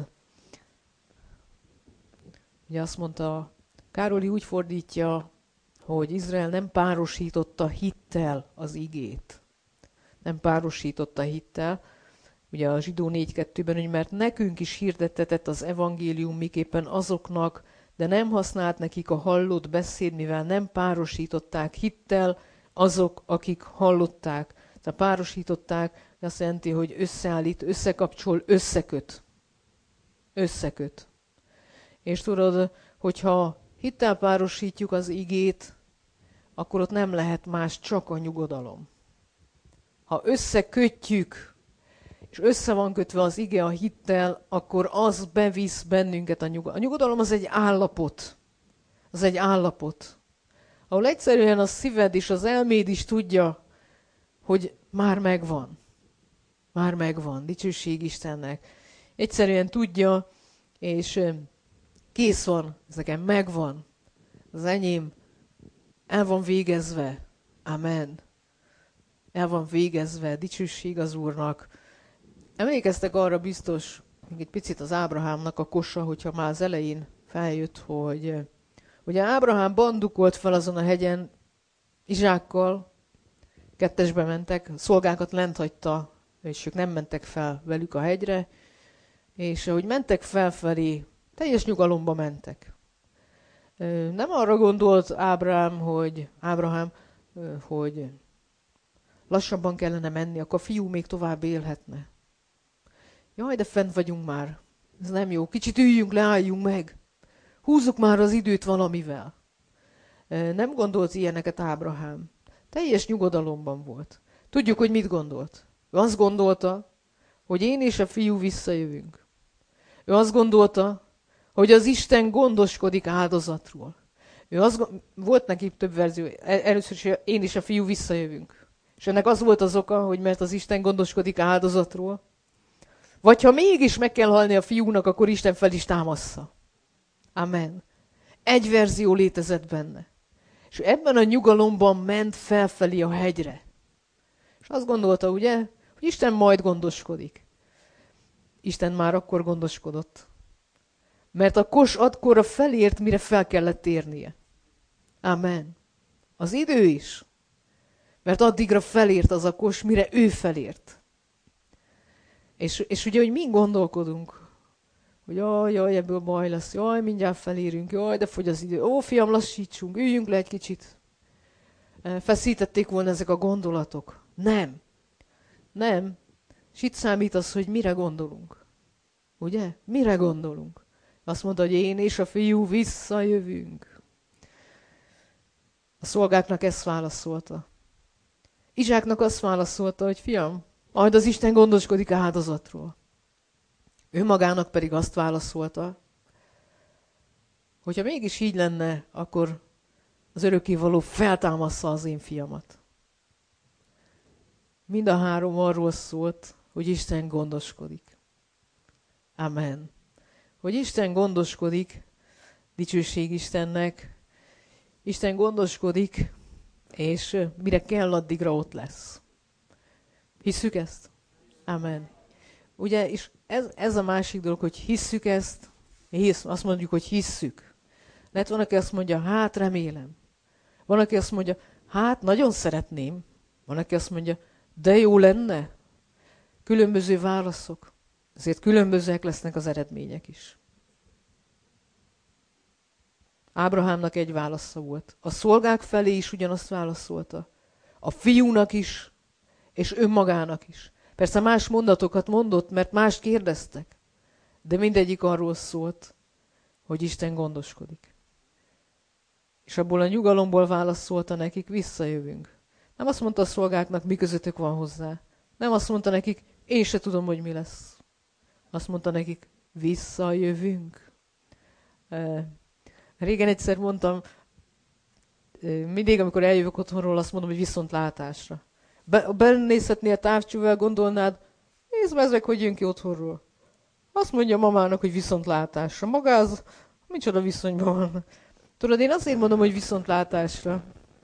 ugye azt mondta, Károli úgy fordítja, hogy Izrael nem párosította hittel az igét. Nem párosította hittel. Ugye a zsidó négy kettőben, hogy mert nekünk is hirdettetett az evangélium, miképpen azoknak, de nem használt nekik a hallott beszéd, mivel nem párosították hittel azok, akik hallották. Tehát párosították, azt jelenti, hogy összeállít, összekapcsol, összeköt. Összeköt. És tudod, hogyha hittel párosítjuk az igét, akkor ott nem lehet más, csak a nyugodalom. Ha összekötjük, és össze van kötve az ige a hittel, akkor az bevisz bennünket a nyugodalom. A nyugodalom az egy állapot. Az egy állapot. Ahol egyszerűen a szíved és az elméd is tudja, hogy már megvan. már megvan. Dicsőség Istennek. Egyszerűen tudja, és kész van, ez nekem megvan. Az enyém el van végezve. Amen. El van végezve. Dicsőség az Úrnak. Emlékeztek arra biztos, még egy picit az Ábrahámnak a kosa, hogyha már az elején feljött, hogy ugye Ábrahám bandukolt fel azon a hegyen Izsákkal, kettesbe mentek, szolgákat lent hagyta, és ők nem mentek fel velük a hegyre, és ahogy mentek felfelé, teljes nyugalomba mentek. Nem arra gondolt Ábrahám, hogy, Ábrahám, hogy lassabban kellene menni, akkor a fiú még tovább élhetne. Jaj, de fent vagyunk már. Ez nem jó. Kicsit üljünk le, álljunk meg. Húzzuk már az időt valamivel. Nem gondolt ilyeneket Ábrahám. Teljes nyugodalomban volt. Tudjuk, hogy mit gondolt. Ő azt gondolta, hogy én és a fiú visszajövünk. Ő azt gondolta, hogy az Isten gondoskodik áldozatról. Ő azt gond... Volt neki több verzió. Először is én és a fiú visszajövünk. És ennek az volt az oka, hogy mert az Isten gondoskodik áldozatról, vagy ha mégis meg kell halni a fiúnak, akkor Isten fel is támassza. Amen. Egy verzió létezett benne. És ebben a nyugalomban ment felfelé a hegyre. És azt gondolta, ugye, hogy Isten majd gondoskodik. Isten már akkor gondoskodott. Mert a kos akkora felért, mire fel kellett térnie. Amen. Az idő is. Mert addigra felért az a kos, mire ő felért. És, és ugye, hogy mi gondolkodunk, hogy jaj, jaj, ebből baj lesz, jaj, mindjárt felérünk, jaj, de fogy az idő, ó, fiam, lassítsunk, üljünk le egy kicsit. Feszítették volna ezek a gondolatok. Nem. Nem. És itt számít az, hogy mire gondolunk. Ugye? Mire gondolunk? Azt mondta, hogy én és a fiú visszajövünk. A szolgáknak ezt válaszolta. Izsáknak azt válaszolta, hogy fiam, majd az Isten gondoskodik áldozatról. Ő magának pedig azt válaszolta, hogyha mégis így lenne, akkor az örökkévaló feltámassza az én fiamat. Mind a három arról szólt, hogy Isten gondoskodik. Amen. Hogy Isten gondoskodik, dicsőség Istennek, Isten gondoskodik, és mire kell, addigra ott lesz. Hisszük ezt? Amen. Ugye, és ez, ez a másik dolog, hogy hisszük ezt, hisz, azt mondjuk, hogy hisszük. Lehet van, aki azt mondja, hát remélem. Van, aki azt mondja, hát nagyon szeretném. Van, aki azt mondja, de jó lenne. Különböző válaszok. Ezért különbözőek lesznek az eredmények is. Ábrahámnak egy válasza volt. A szolgák felé is ugyanazt válaszolta. A fiúnak is, és önmagának is. Persze más mondatokat mondott, mert mást kérdeztek. De mindegyik arról szólt, hogy Isten gondoskodik. És abból a nyugalomból válaszolta nekik, visszajövünk. Nem azt mondta a szolgáknak, mi közöttük van hozzá. Nem azt mondta nekik, én se tudom, hogy mi lesz. Azt mondta nekik, visszajövünk. Régen egyszer mondtam, mindig, amikor eljövök otthonról, azt mondom, hogy viszontlátásra. Be, benézhetnél a távcsővel, gondolnád, nézd meg, hogy jön ki otthonról. Azt mondja a mamának, hogy viszontlátásra. Maga az, micsoda viszonyban van. Tudod, én azért mondom, hogy viszontlátásra,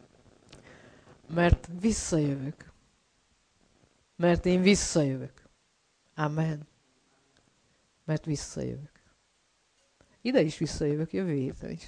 mert visszajövök. Mert én visszajövök. Amen. Mert visszajövök. Ide is visszajövök, jövő héten is.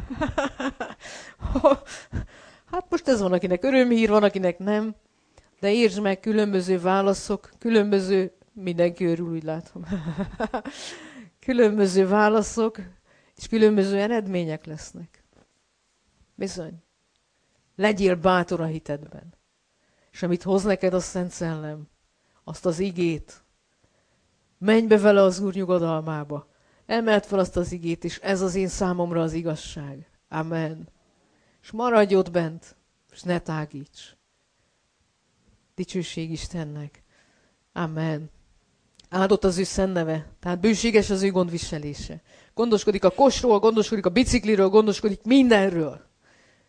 Hát most ez van, akinek örömhír, van, akinek nem. De értsd meg, különböző válaszok, különböző, mindenki örül, úgy látom. Különböző válaszok, és különböző eredmények lesznek. Bizony. Legyél bátor a hitedben. És amit hoz neked a Szent Szellem, azt az igét, menj be vele az Úr nyugodalmába. Emeld fel azt az igét, és ez az én számomra az igazság. Amen. És maradj ott bent, és ne tágíts. Dicsőség Istennek. Amen. Áldott az ő szent neve, tehát bőséges az ő gondviselése. Gondoskodik a kosról, gondoskodik a bicikliről, gondoskodik mindenről.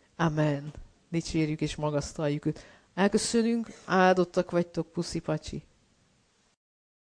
Amen. Dicsérjük és magasztaljuk őt. Elköszönünk, áldottak vagytok, puszi pacsi.